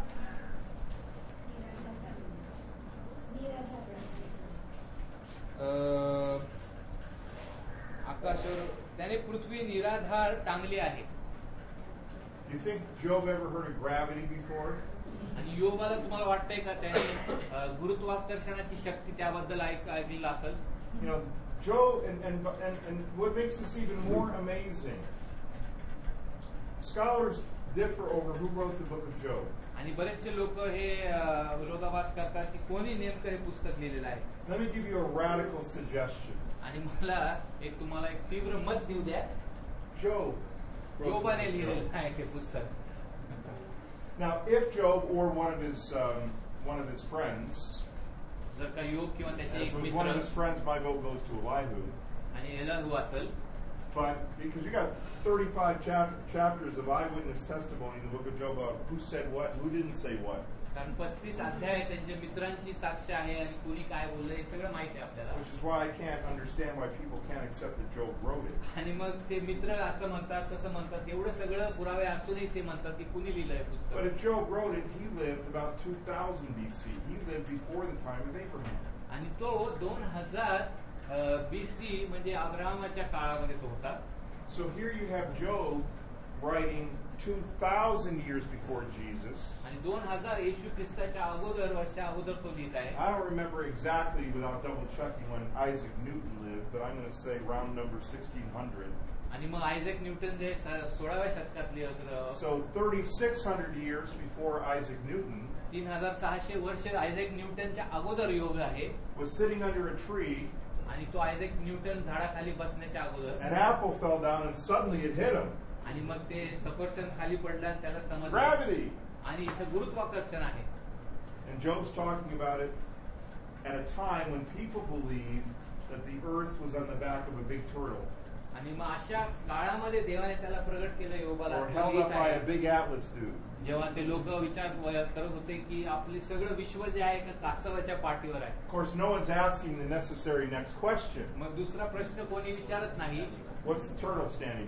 अ, आकाशावर त्याने पृथ्वी निराधार टांगली आहे. Do you think Job ever heard of gravity before? आणि योगाला तुम्हाला वाटतंय का त्याने अ, गुरुत्वाकर्षणाची शक्ती त्याबद्दल ऐक ऐकलेलं असेल. You know, Job, and, and, and, and what makes this even more amazing, scholars differ over who wrote the book of Job. आणि बरेचसे लोक हे अ, विरोधाभास करतात की कोणी नेमकं हे पुस्तक लिहिलेलं आहे. Let me give you a radical suggestion. आणि मला एक तुम्हाला एक तीव्र मत देऊ द्या. Job wrote the book योगाने of Job. लिहिलेलं आहे ते पुस्तक. Now, if Job or one of his um, one of his friends, जर का योग किंवा त्याचे if एक it was one of Mitra his friends, my vote goes to Elihu. आणि एलाहू असेल. But because you got thirty-five chap- chapters of eyewitness testimony in the book of Job about who said what, who didn't say what. कारण पस्तीस अध्याय त्यांच्या मित्रांची साक्ष आहे आणि कोणी काय बोललं हे सगळं माहिती आहे आपल्याला. Which is why I can't understand why people can't accept that Job wrote it. आणि मग ते मित्र असं म्हणतात तसं म्हणतात एवढं सगळं पुरावे असूनही ते म्हणतात की कुणी लिहिलंय But पुस्तक. if Job wrote it, he lived about two thousand B C. He lived before the time of Abraham. आणि तो दोन हजार बी सी म्हणजे अब्राहमाच्या काळामध्ये तो होता. So here you have Job writing two thousand years before Jesus. आणि दोन हजार येशू ख्रिस्ताच्या अगोदर वर्षा अगोदर तो लिहित आहे. I don't remember exactly without double checking when Isaac Newton lived, but I'm going to say round number sixteen hundred. आणि मग Isaac Newton जे सोळाव्या शतकातले होतं. So thirty-six hundred years before Isaac Newton तीन हजार सहाशे वर्ष आयझॅक न्यूटनच्या अगोदर योग आहे. was sitting under a tree. आणि तो आयझॅक न्यूटन झाडाखाली बसण्याच्या अगोदर An apple fell down and suddenly it hit him. आणि मग ते सफरचंद खाली पडलं आणि त्याला समजलं Gravity. आणि इथं गुरुत्वाकर्षण आहे. And Job's talking about it at a time when people believed that the earth was on the back of a big turtle. आणि मग अशा काळामध्ये देवाने त्याला प्रगट केलं योबाला. Or held up by a big Atlas dude. जेव्हा ते लोक विचार करत होते की आपले सगळं विश्व जे आहे का कासवाच्या पाठीवर आहे. Of course, no one's asking the necessary next question. मग दुसरा प्रश्न कोणी विचारत नाही. What's the turtle standing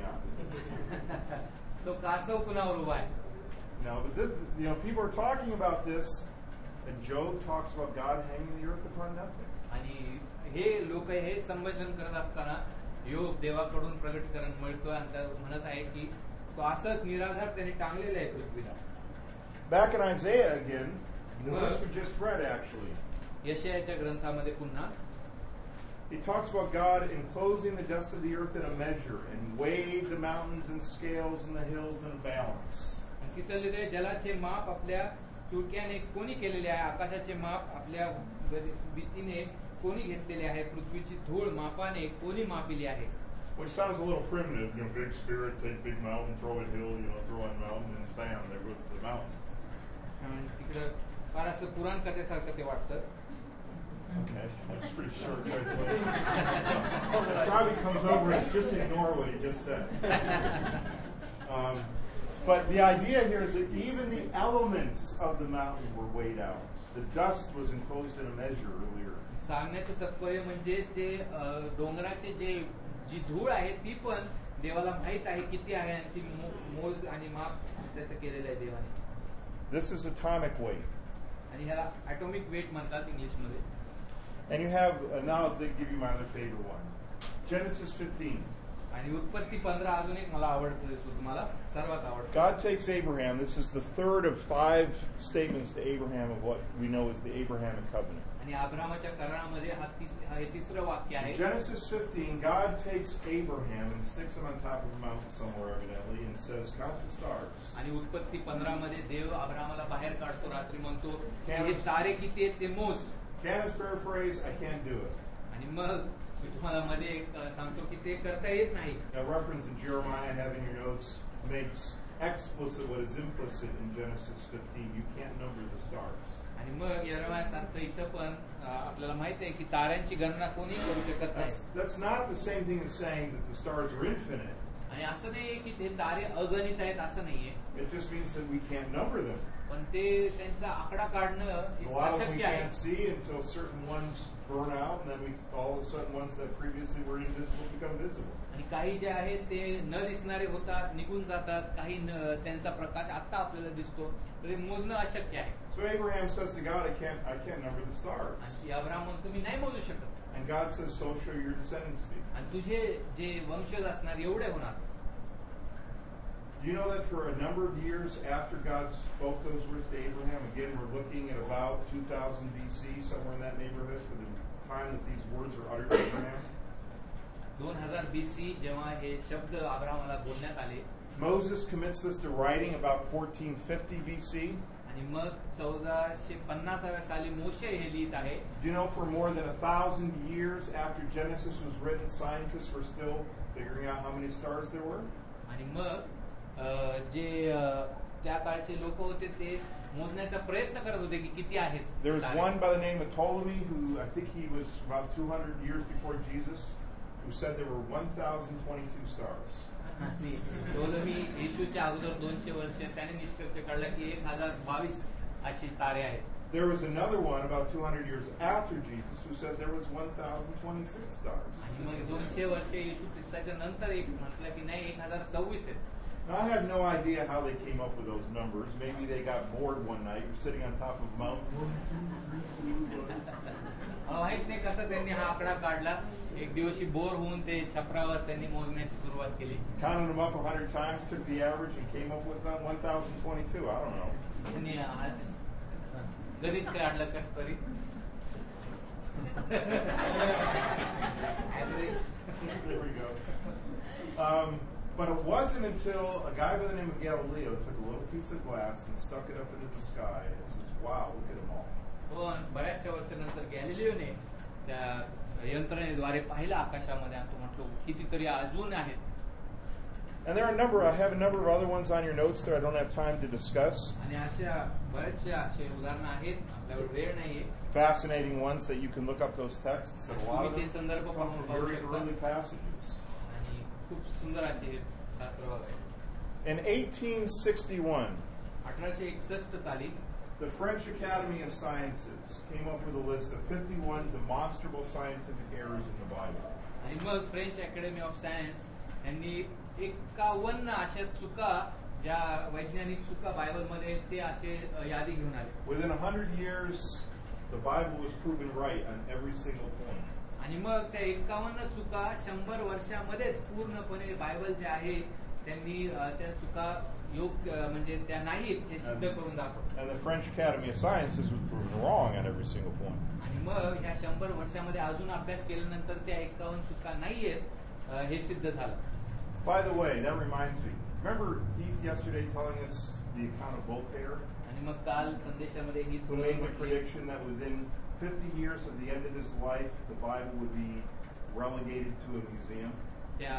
on? तो कासव कुणावर उभा आहे. No, but this, you know, people are talking about this, and Job talks about God hanging the earth upon nothing. आणि हे लोक हे संभाषण करत असताना योग देवाकडून प्रगटीकरण मिळतो आणि त्या म्हणत आहे की तो असंच निराधार त्याने टांगलेला आहे पृथ्वीला. Back in Isaiah again, the verse we just read actually. यशायाच्या ग्रंथामध्ये पुन्हा He talks about God enclosing the dust of the earth in a measure and weighed the mountains in scales and the hills in a balance. तिथं लिहिले जलाचे माप आपल्या चुटक्याने कोणी केलेले आहे. आकाशाचे माप आपल्या भीतीने कोणी घेतलेले आहे. पृथ्वीची धूळ मापाने कोणी मापिली आहे. Which sounds a little primitive, you know, big spirit, take big mountain, throw a hill, you know, throw a mountain, and bam, there goes the mountain. तिकडं फार असं पुराण कथेसारखं ते वाटतं. Okay, that's pretty short translation. It probably comes over as just ignore what he just said. Um, but the idea here is that even the elements of the mountain were weighed out. The dust was enclosed in a measure earlier. सांगण्याचं तात्पर्य म्हणजे ते डोंगराचे जे जी धूळ आहे ती पण देवाला माहित आहे किती आहे आणि ती मोज आणि माप त्याचं केलेलं आहे देवाने. This is atomic weight. आणि ह्याला atomic weight म्हणतात इंग्लिश मध्ये. And you have, uh, now they give you my other favorite one. Genesis fifteen. आणि उत्पत्ती पंधरा अजून एक मला आवडतं तुम्हाला सर्वात आवडतं. God takes Abraham. This is the third of five statements to Abraham of what we know as the Abrahamic covenant. आणि अब्राहामाच्या करारामध्ये हा हे तिसरं वाक्य आहे. Genesis fifteen, God takes Abraham and sticks him on top of a mountain somewhere evidently and says, count the stars. आणि उत्पत्ती पंधरा मध्ये देव अब्राहामाला बाहेर काढतो रात्री म्हणतो हे तारे किती आहेत ते मोज. Candace paraphrase, I can't do it. आणि मग मी तुम्हाला मध्ये एक सांगतो की ते करता येत नाही. A reference in Jeremiah, having your notes, makes explicit what is implicit in Genesis fifteen. You can't number the stars. आणि मग यरम्यासारखं इथं पण आपल्याला माहित आहे की ताऱ्यांची गणना कोणी करू शकत नाही. That's not the same thing as saying that the stars are infinite. आणि असं नाहीये की ते तारे अगणित आहेत असं नाहीये. It just means that we can't number them. पण ते त्यांचा आकडा काढणं अशक्य आहे. Can't see until certain ones burn out, and then we all of a sudden ones that previously were invisible become visible. आणि काही जे आहेत ते न दिसणारे होतात, निघून जातात. काही त्यांचा प्रकाश आता आपल्याला दिसतो. तर हे मोजणं अशक्य आहे. So Abraham says to God, I can't, I can't number the stars. आणि अब्राहम म्हणतो मी नाही मोजू शकत. And God says, so shall your descendants be. आणि तुझे जे वंशज असणार एवढे होणार. Do you know that for a number of years after God spoke those words to Abraham, again we're looking at about two thousand B C, somewhere in that neighborhood, for the time that these words are uttered to Abraham? दोन हजार B C जेव्हा हे शब्द अब्राहमाला बोलण्यात आले. Moses commits this to writing about fourteen fifty B C. आणि मग चौदाशे पन्नासाव्या साली मोशे हे लिहित आहे. Do you know for more than a thousand years after Genesis was written, scientists were still figuring out how many stars there were? आणि मग जे त्या काळचे लोक होते ते मोजण्याचा प्रयत्न करत होते की किती आहेत. There was one by the name of Ptolemy who I think he was about two hundred years before Jesus who said there were one thousand twenty-two stars. टोलमी येशूच्या अगोदर दोनशे वर्ष त्याने निष्कर्ष काढला की एक हजार बावीस अशी तारे आहेत. There was another one about two hundred years after Jesus who said there was one thousand twenty-six stars. आणि मग दोनशे वर्षे येशू ख्रिस्ताच्या नंतर एक म्हटलं की नाही एक हजार सव्वीस आहेत. Now, I have no idea how they came up with those numbers. Maybe they got bored one night, were sitting on top of a mountain. माहित नाही कसं त्यांनी हा आकडा काढला. एक दिवशी बोर होऊन ते छपरावर त्यांनी मोजण्याची सुरुवात केली. Counted them up a hundred times, took the average, and came up with one thousand twenty-two. I don't know. त्यांनी गणित काढलं कस तरी. There we go. Um, But it wasn't until a guy by the name of Galileo took a little piece of glass and stuck it up into the sky and says, wow, look at them all. पण बऱ्याचशा वर्षानंतर गॅलिलिओने त्या यंत्रणेद्वारे पाहिलं आकाशामध्ये आणि तो म्हटलो कितीतरी अजून आहेत. And there are a number, I have a number of other ones on your notes there I don't have time to discuss. आणि अशा बऱ्याचशा असे उदाहरणं आहेत, आपल्यावर वेळ नाहीये. Fascinating ones that you can look up those texts and a lot of ते संदर्भ them come from very early passages. खूप सुंदर असे शास्त्र वगैरे. In eighteen sixty-one, अठराशे एकसष्ट साली the French Academy of Sciences came up with a list of fifty-one demonstrable scientific errors in the Bible. आणि मग फ्रेंच अकॅडमी ऑफ सायन्स यांनी एकावन्न अशा चुका ज्या वैज्ञानिक चुका बायबलमध्ये ते असे यादी घेऊन आले. Within a hundred years, the Bible was proven right on every single point. आणि मग त्या एकावन्न चुका शंभर वर्षामध्येच पूर्णपणे बायबल जे आहे त्यांनी त्या चुका योग्य म्हणजे त्या नाहीत हे सिद्ध करून दाखवलं. And the French Academy of Sciences was proven wrong on every single point. आणि मग ह्या शंभर वर्षामध्ये अजून अभ्यास केल्यानंतर त्या एकावन्न चुका नाहीयेत हे सिद्ध झालं. By the way, that reminds me. Remember Heath yesterday telling us the account of Voltaire? आणि मग काल संदेशामध्ये ही who made the prediction that within fifty years of the end of his life, the Bible would be relegated to a museum. त्या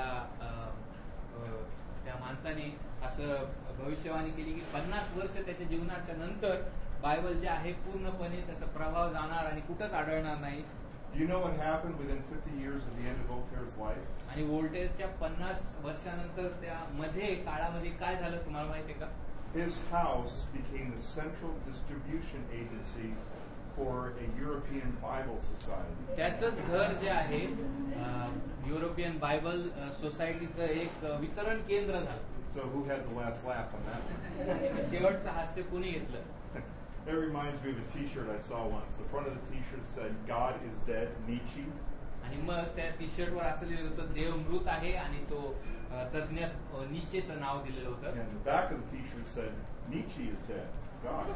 त्या माणसाने असं भविष्यवाणी केली की पन्नास वर्ष त्याच्या जीवनाच्या नंतर बायबल जे आहे पूर्णपणे त्याचा प्रभाव जाणार आणि कुठंच आढळणार नाही. Do you know what happened within fifty years of the end of Voltaire's life? आणि वोल्टेअरच्या पन्नास वर्षानंतर त्या मध्ये काळामध्ये काय झालं तुम्हाला माहिती आहे का? His house became the central distribution agency for a European Bible Society. त्याचंच घर जे आहे युरोपियन बायबल सोसायटीचं एक वितरण केंद्र झालं. So who had the last laugh on that one? शेवटचं हास्य कोणी घेतलं? That reminds me of a T-shirt I saw once. The front of the T-shirt said, "God is dead, Nietzsche." आणि मग त्या टी शर्ट वर असं लिहिलं होतं देव मृत आहे आणि तो तज्ञ नीचेचं नाव दिलेलं होतं. And the back of the T-shirt said, "Nietzsche is dead, God."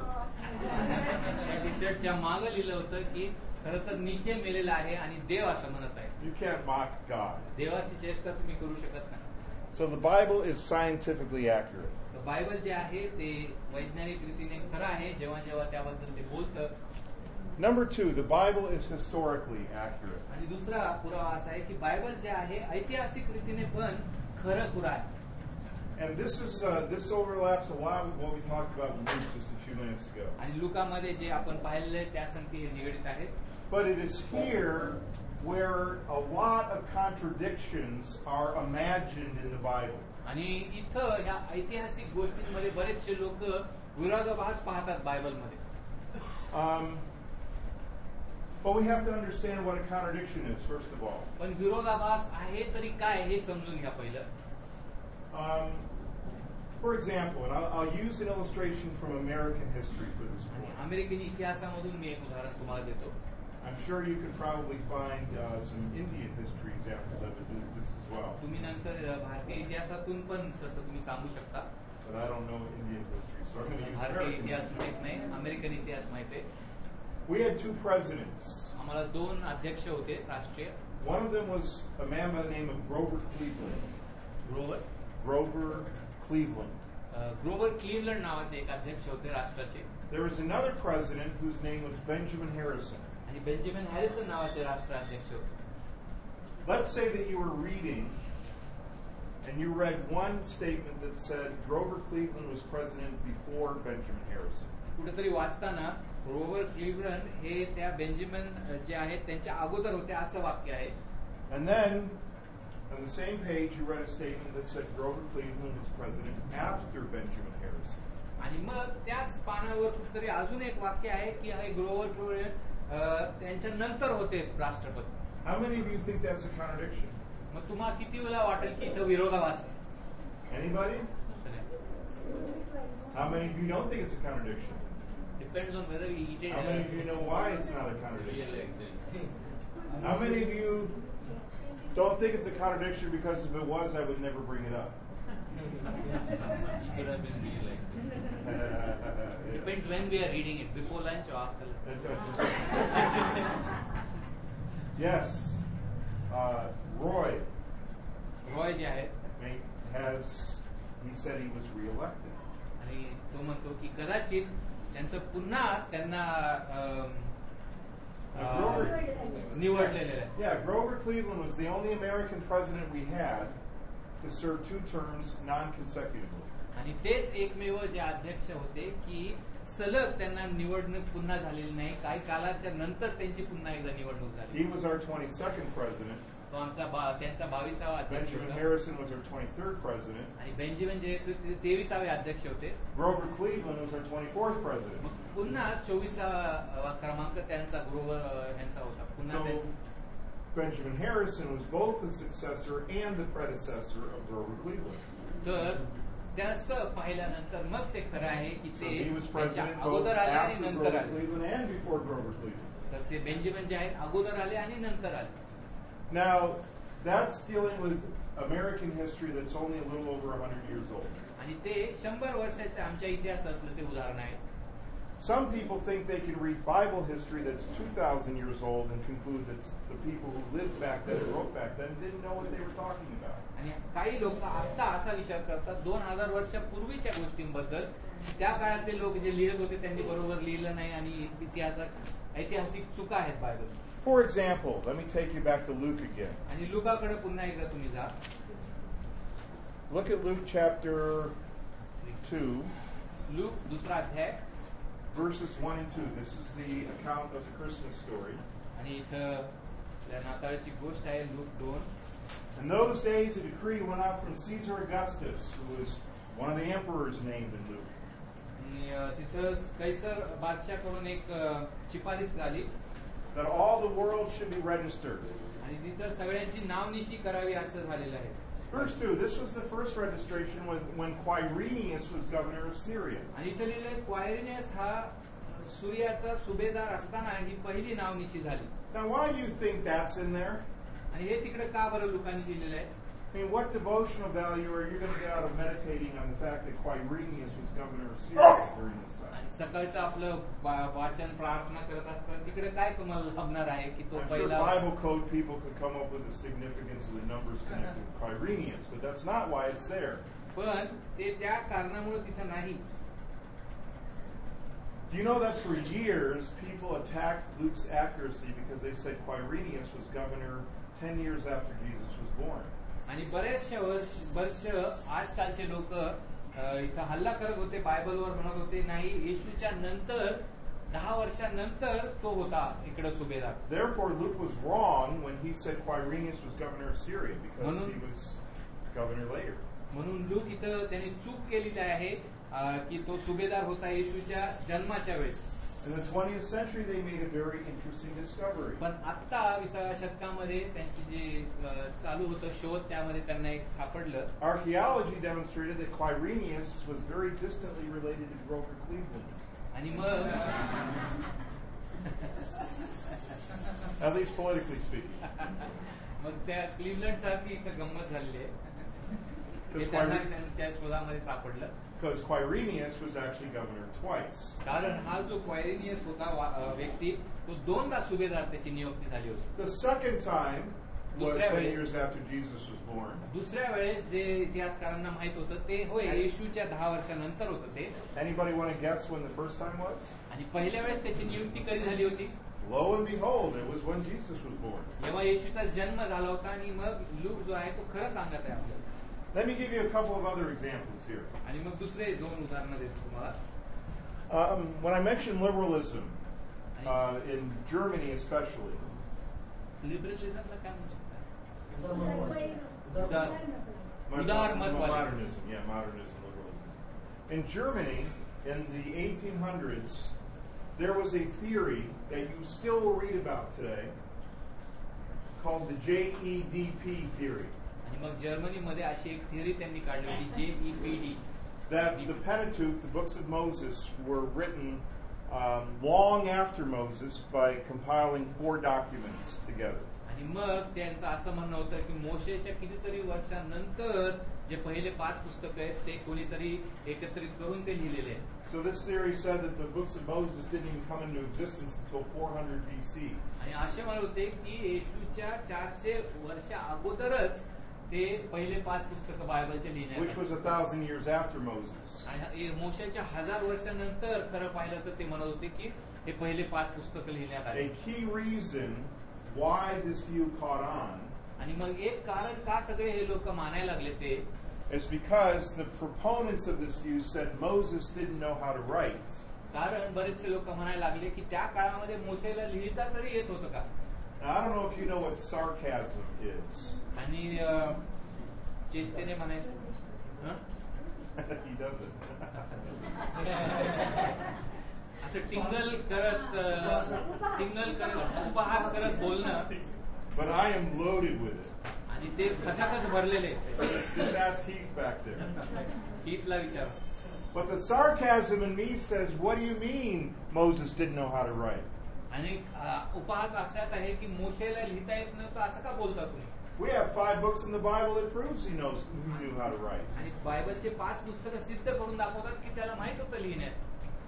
त्या टी शर्टच्या मागं लिहिलं होतं की खरं तर नीचे मेलेला आहे आणि देव असं म्हणत आहे. You can't mock God. देवाची चेष्टा तुम्ही करू शकत नाही. So the Bible is scientifically accurate. Bible जे आहे ते वैज्ञानिक रीतीने खरं आहे जेव्हा जेव्हा त्याबद्दल ते बोलतं. Number two, the Bible is historically accurate. आणि दुसरा पुरावा असा आहे की बायबल जे आहे ऐतिहासिक रीतीने पण खरं खुरं आहे. And this is uh, this overlaps a lot with what we talked about with Luke just a few minutes ago. आणि लुकामध्ये जे आपण पाहिलेले त्या संगती हे निगडित आहेत. But it is here where a lot of contradictions are imagined in the Bible. आणि इथं ह्या ऐतिहासिक गोष्टींमध्ये बरेचसे लोक विरोधाभास पाहतात बायबलमध्ये. Um, but we have to understand what a contradiction is first of all. पण विरोधाभास आहे तरी काय हे समजून घ्या पहिलं. Um, for example, and I'll, I'll use an illustration from American history for this point. American इतिहासामधून मी एक उदाहरण तुम्हाला देतो. I'm sure you could probably find uh, some Indian history examples of this as well. तुम्ही नंतर भारतीय इतिहासातून पण तसं तुम्ही सांगू शकता. But I don't know Indian history, so I'm going to use भारतीय American इतिहास history. माहित नाही, अमेरिकन इतिहास माहित आहे. We had two presidents. आम्हाला दोन अध्यक्ष होते राष्ट्रीय. One of them was a man by the name of Grover Cleveland. Grover Grover Cleveland. Grover Cleveland नावाचे एक अध्यक्ष होते राष्ट्राचे. There was another president whose name was Benjamin Harrison. आणि बेंजामिन हॅरिसन नावाचे राष्ट्राध्यक्ष होते. Let's say that you were reading and you read one statement that said Grover Cleveland was president before Benjamin Harrison. कुठेतरी वाचताना Grover Cleveland हे त्या Benjamin जे आहेत त्यांच्या अगोदर होते असं वाक्य आहे. And then on the same page you read a statement that said Grover Cleveland was president after Benjamin Harrison. आणि मग त्याच पानावर कुठेतरी अजून एक वाक्य आहे की हे ग्रोवर क्लिवलंड त्यांच्या नंतर होते राष्ट्रपती. How many of you think that's a contradiction? मग तुम्हाला किती वेळा वाटेल की इथं विरोधाभास आहे? Anybody? How many of you don't think it's a contradiction? Depends on whether we eat it. How many of you know why it's not a contradiction? How many of you don't think it's a contradiction because if it was, I would never bring it up? It could have been real. Depends when we are reading it, before lunch or after lunch. Yes. Uh, Roy. Roy जे आहे has, he said he was re-elected. आणि तो म्हणतो की कदाचित त्यांचं पुन्हा त्यांना निवडलेलं आहे. Yeah, Grover Cleveland was the only American president we had to serve two terms non-consecutively. आणि तेच एकमेव जे अध्यक्ष होते की सलग त्यांना निवडणूक पुन्हा झालेली नाही, काही कालाच्या नंतर त्यांची पुन्हा एकदा निवडणूक झाली. He was our twenty-second president. तो आमचा त्यांचा बावीसावा अध्यक्ष Benjamin Harrison was our twenty-third president. आणि बेंजामिन जे तेविसावे अध्यक्ष होते. Grover Cleveland was our twenty-fourth president. मग पुन्हा चोवीसावा क्रमांक त्यांचा ग्रोवर यांचा होता. पुन्हा So Benjamin Harrison was both the successor and the predecessor of Grover Cleveland. तर त्याचं पाहिल्यानंतर मग ते खरं आहे की So he was ते president both अगोदर आले आणि after नंतर Grover आले. Cleveland and before Grover Cleveland. तर ते बेंजामिन जे आहेत अगोदर आले आणि नंतर आले. Now, that's dealing with American history that's only a little over one hundred years old. आणि ते शंभर वर्षाचे आमच्या इतिहासातलं ते उदाहरण आहे. Some people think they can read Bible history that's two thousand years old and conclude that the people who lived back then and wrote back then didn't know what they were talking about. आणि काही लोक आता असा विचार करतात दोन हजार वर्षापूर्वीच्या गोष्टींबद्दल, त्या काळातले लोक जे लिहित होते त्यांनी बरोबर लिहिलं नाही आणि इतिहासात ऐतिहासिक चुका आहेत Bible. For example, let me take you back to Luke again. आणि लुकाकडे पुन्हा एकदा तुम्ही जा. Look at Luke chapter two. Luke दुसरा अध्याय verses one and two. This is the account of the Christmas story. आणि इथं नाताळची गोष्ट आहे लूक दोन. In those days a decree went out from Caesar Augustus, who was one of the emperors named in Luke. आणि तिथं कैसर बादशाहकडून एक शिफारस झाली that all the world should be registered. आणि तिथं सगळ्यांची नावनिशी करावी असं झालेलं आहे. Verse two, this was the first registration when, when Quirinius was governor of Syria. आणि इथं लिहिलंय क्वायरिनियस हा सूर्याचा सुभेदार असताना ही पहिली नावनिशी झाली. Now why do you think that's in there? आणि हे तिकडे का बरं लोकांनी केलेलं आहे? I mean, what devotional value are you going to get out of meditating on the fact that Quirinius was governor of Syria during this time? आणि सकाळचं आपलं वाचन प्रार्थना करत असताना तिकडे काय तुम्हाला लाभणार आहे की तो I'm sure पहिला Bible code people could come up with the significance of the numbers connected with Quirinius, but that's not why it's there. पण ते त्या कारणामुळे तिथं नाही. Do you know that for years people attacked Luke's accuracy because they said Quirinius was governor ten years after Jesus was born? आणि बरेचशे वर्ष वर्ष आजकालचे लोक इथं हल्ला करत होते, बायबलवर म्हणत होते नाही येशूच्या नंतर दहा वर्षानंतर तो होता इकडे सुभेदार. Therefore Luke was wrong when he said Quirinius was governor of Syria because he was governor later. म्हणून लूक इथं त्यांनी चूक केलेली आहे की तो सुभेदार होता येशूच्या जन्माच्या वेळेस. In the twentieth century they made a very interesting discovery. पण आता विसाव्या शतकामध्ये त्यांची जे चालू होतं शोध त्यामध्ये त्यांना एक सापडलं. Archaeology demonstrated that Quirinius was very distantly related to Grover Cleveland. आणि मग at least politically speaking. मग त्या क्लिव्हलंड सारखी इथं गंमत झालेली आहे. त्यांना त्या शोधामध्ये सापडलं. Because Quirinius was actually governor twice. कारण हा जो क्वायरिनियस होता व्यक्ती तो दोनदा सुभेदार त्याची नियुक्ती झाली होती. The second time was ten years after Jesus was born. दुसऱ्या वेळेस जे इतिहासकारांना माहित होतं ते होय येशूच्या दहा वर्षानंतर होतं ते. Anybody want to guess when the first time was? आणि पहिल्या वेळेस त्याची नियुक्ती कधी झाली होती? Lo and behold, it was when Jesus was born. जेव्हा येशूचा जन्म झाला होता आणि मग लूक जो आहे तो खरं सांगत आहे आपल्याला. Let me give you a couple of other examples here. आणि मग दुसरे दोन उदाहरणं देतो तुम्हाला. Um, when I mentioned liberalism, uh, in Germany especially, लिबरलिझमला काय म्हणू शकता? modernism, yeah, modernism, liberalism. In Germany, in the eighteen hundreds, there was a theory that you still will read about today called the J E D P theory. आणि मग जर्मनीमध्ये अशी एक theory त्यांनी काढली होती J E P D. That the Pentateuch, the books of Moses, were written um, long after Moses by compiling four documents together. आणि मग त्यांचं असं म्हणणं होतं की मोशेच्या कितीतरी वर्षांनंतर जे पहिले पाच पुस्तक आहेत ते कोणीतरी एकत्रित करून ते लिहिलेले आहेत. So this theory said that the books of Moses didn't even come into existence until four hundred B C. आणि असे म्हणत होते की येशूच्या चारशे वर्षा अगोदरच ते पहिले पाच पुस्तक बायबलचे लिहिण्यात, which was a thousand years after Moses. आणि मोशेच्या हजार वर्षानंतर खरं पाहिलं तर ते म्हणत होते की हे पहिले पाच पुस्तक लिहिण्यात आले. A key reason why this view caught on आणि मग एक कारण का सगळे हे लोक मानायला लागले ते is because the proponents of this view said Moses didn't know how to write. कारण बरेचसे लोक म्हणायला लागले की त्या काळामध्ये मोशेला लिहिता तरी येत होतं का. Now, I don't know if you know what sarcasm is. आणि चेष्टेने म्हणायचं He doesn't. असं टिंगल करत टिंगल करत उपहास करत बोलणं. But I am loaded with it. आणि ते खचाखच भरलेले. Just ask Keith back there. हीथला विचार. But the sarcasm in me says, what do you mean Moses didn't know how to write? आणि उपहास असाच आहे की मोशेला लिहिता येत नव्हतं असं का बोलता तुम्ही. We have five books in the Bible that proves he knows he knew how to write. आणि बायबलचे पाच पुस्तकं सिद्ध करून दाखवतात की त्याला माहित होतं लिहिण्यात.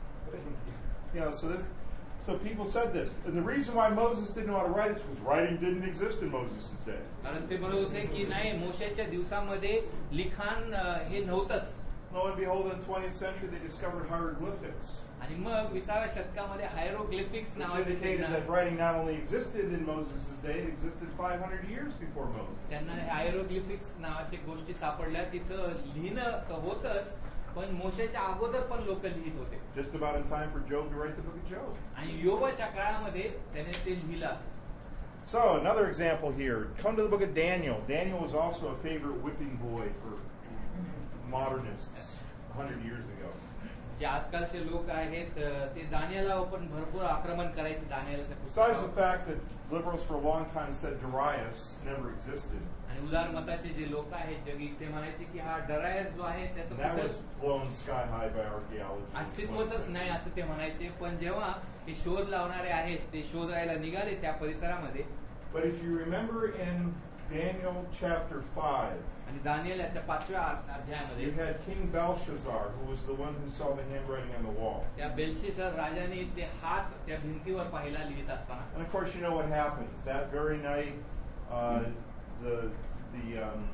You know, so this, so people said this, and the reason why Moses didn't know how to write is because writing didn't exist in Moses' day. कारण ते म्हणत होते की नाही मोशेच्या दिवसामध्ये लिखाण हे नव्हतंच. Lo and behold, in the twentieth century they discovered hieroglyphics. आणि मग विसाव्या शतकामध्ये हायरोग्लिफिक्स Which नावाचे indicated that writing not only existed in Moses' day, it existed five hundred years before Moses. त्यांना हायरोग्लिफिक्स नावाच्या गोष्टी सापडल्या. तिथं लिहिणं तर होतच पण मोशेच्या अगोदर पण लोक लिहित होते. Just about in time for Job to write the book of Job. आणि योबाच्या काळामध्ये त्याने ते लिहिलं असं. So another example here. Come to the book of Daniel. Daniel was also a favorite whipping boy for modernists a hundred years ago. जे आजकालचे लोक आहेत ते दानियेला पण भरपूर आक्रमण करायचे दानियेलाच्या Besides the पुस्तकावर. fact that liberals for a long time said Darius never existed. आणि उदार मताचे जे लोक आहेत जगी ते म्हणायचे की हा डरायस जो आहे त्याचं That was कुठंच blown sky high by archaeology. अस्तित्वच नाही असं ते म्हणायचे. पण जेव्हा हे शोध लावणारे आहेत ते शोधायला निघाले त्या परिसरामध्ये. But if you remember in Daniel chapter five, आणि दानियल याच्या पाचव्या you अध्यायामध्ये had King Belshazzar, who was the one who saw the handwriting on the wall. त्या बेल्शेझर राजाने ते हात त्या भिंतीवर पाहिला लिहित असताना. And of course, you know what happens. That very night, uh, the the um,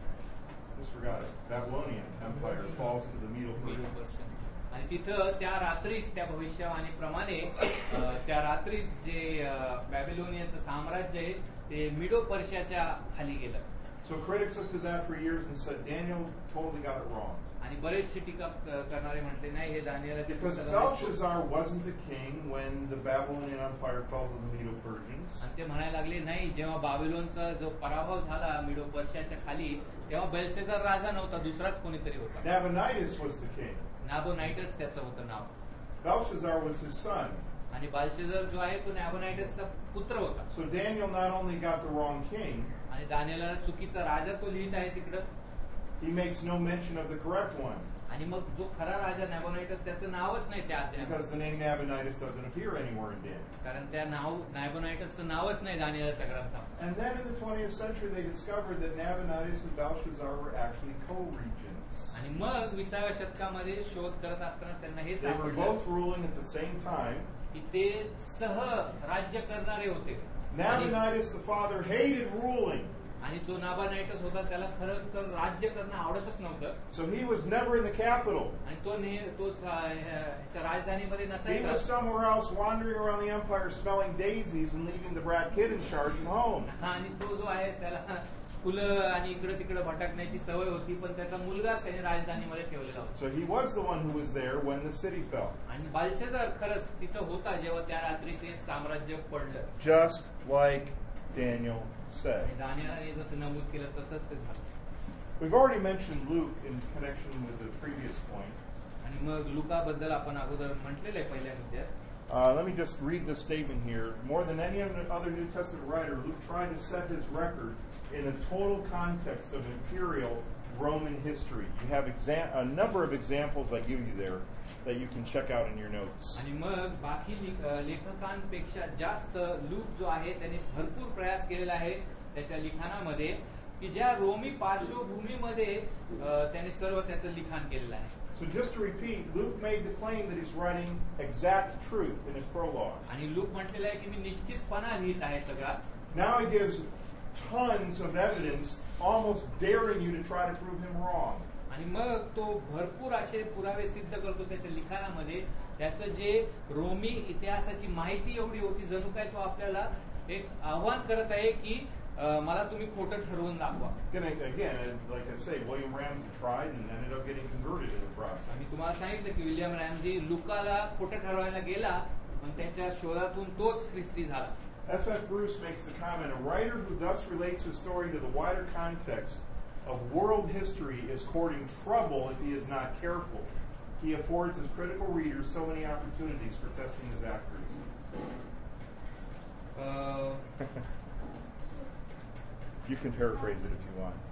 just forgot it. Babylonian Empire falls to the Medo Persians. आणि तिथं त्या रात्रीच त्या भविष्यवाणीप्रमाणे त्या रात्रीच जे बॅबिलोनियनचं साम्राज्य आहे ते मिडो पर्शियाच्या खाली गेलं. So critics looked at that for years and said Daniel totally got it wrong. आणि बरेचसे टीका करणारे म्हटले नाही हे दानियेलाचे Because Belshazzar wasn't the king when the Babylonian Empire fell to the Medo Persians. आणि ते म्हणायला लागले नाही जेव्हा बाबिलोनचा जो पराभव झाला मिडो पर्शियाच्या खाली तेव्हा बेल्शेझर राजा नव्हता दुसराच कोणीतरी होता. Nabonidus was the king. नाबोनाइटस त्याचं होतं नाव. Belshazzar was his son. आणि बेल्शेझर जो आहे तो नाबोनाइटसचा पुत्र होता. So Daniel not only got the wrong king, आणि दानियेला चुकीचा राजा तो लिहित आहे तिकडं. he makes no mention of the correct one. आणि मग जो खरा राजा नाबोनाइटस त्याचं नावच नाही त्या अध्यायात. Because the name Nabonidus doesn't appear anywhere in Daniel. कारण त्या नाव नाबोनाइटसचं नावच नाही दानियेलाच्या ग्रंथात. And then in the twentieth century they discovered that Nabonidus and Belshazzar were actually co-regents. आणि मग विसाव्या शतकामध्ये शोध करत असताना त्यांना हे They were सापडलं both ruling at the same time. की ते सह राज्य करणारे होते. Nabonidus the father hated ruling. आणि जो नाबानाइटस होता त्याला खरं तर राज्य करणं आवडतच नव्हतं. So he was never in the capital. आणि तो तो राजधानीमध्ये He नसायचा. was somewhere else wandering around the empire smelling daisies and leaving the brat kid in charge at home. आणि तो जो आहे त्याला फुलं आणि इकडे तिकडे भटकण्याची सवय होती पण त्याचा मुलगाच त्याने राजधानीमध्ये ठेवलेला होता. So he was the one who was there when the city fell. आणि बेल्शेझर खरंच तिथं होता जेव्हा त्या रात्री ते साम्राज्य पडलं. Just like Daniel said. आणि दानियेलाने जसं नमूद केलं तसंच ते झालं. We've already mentioned Luke in connection with the previous point. आणि मग लुकाबद्दल आपण अगोदर म्हटलेलं आहे पहिल्या मुद्द्यात. Uh, let me just read the statement here. More than any other New Testament writer, Luke tried to set his record in the total context of imperial Roman history. You have exa- a number of examples I give you there that you can check out in your notes. आणि मग बाकी लेखकांपेक्षा जास्त look जो आहे त्याने भरपूर प्रयास केलेला आहे त्याच्या लिखाणामध्ये की ज्या रोमी पार्श्वभूमीमध्ये त्याने सर्व त्याचं लिखाण केलेलं आहे. So just to repeat, Luke made the claim that he's writing exact truth in his prologue. आणि लूक म्हटलेलं आहे की मी निश्चितपणा लिहित आहे सगळा. Now he gives tons of evidence, almost daring you to try to prove him wrong. आणि मग तो भरपूर असे पुरावे सिद्ध करतो त्याच्या लिखाणामध्ये. त्याचं जे रोमी इतिहासाची माहिती एवढी होती जणू काय तो आपल्याला एक आव्हान करत आहे की मला तुम्ही खोटं ठरवून दाखवा. Again, like I say, William Ramsey tried and ended up getting converted in the process. आणि तुम्हाला सांगितलं की विल्यम रॅमजी लुकाला खोटं ठरवायला गेला पण त्याच्या शोधातून तोच ख्रिस्ती झाला. F F Bruce makes the comment, a writer who thus relates his story to the wider context of world history is courting trouble if he is not careful. He affords his critical readers so many opportunities for testing his accuracy. Uh, you can paraphrase it if you want.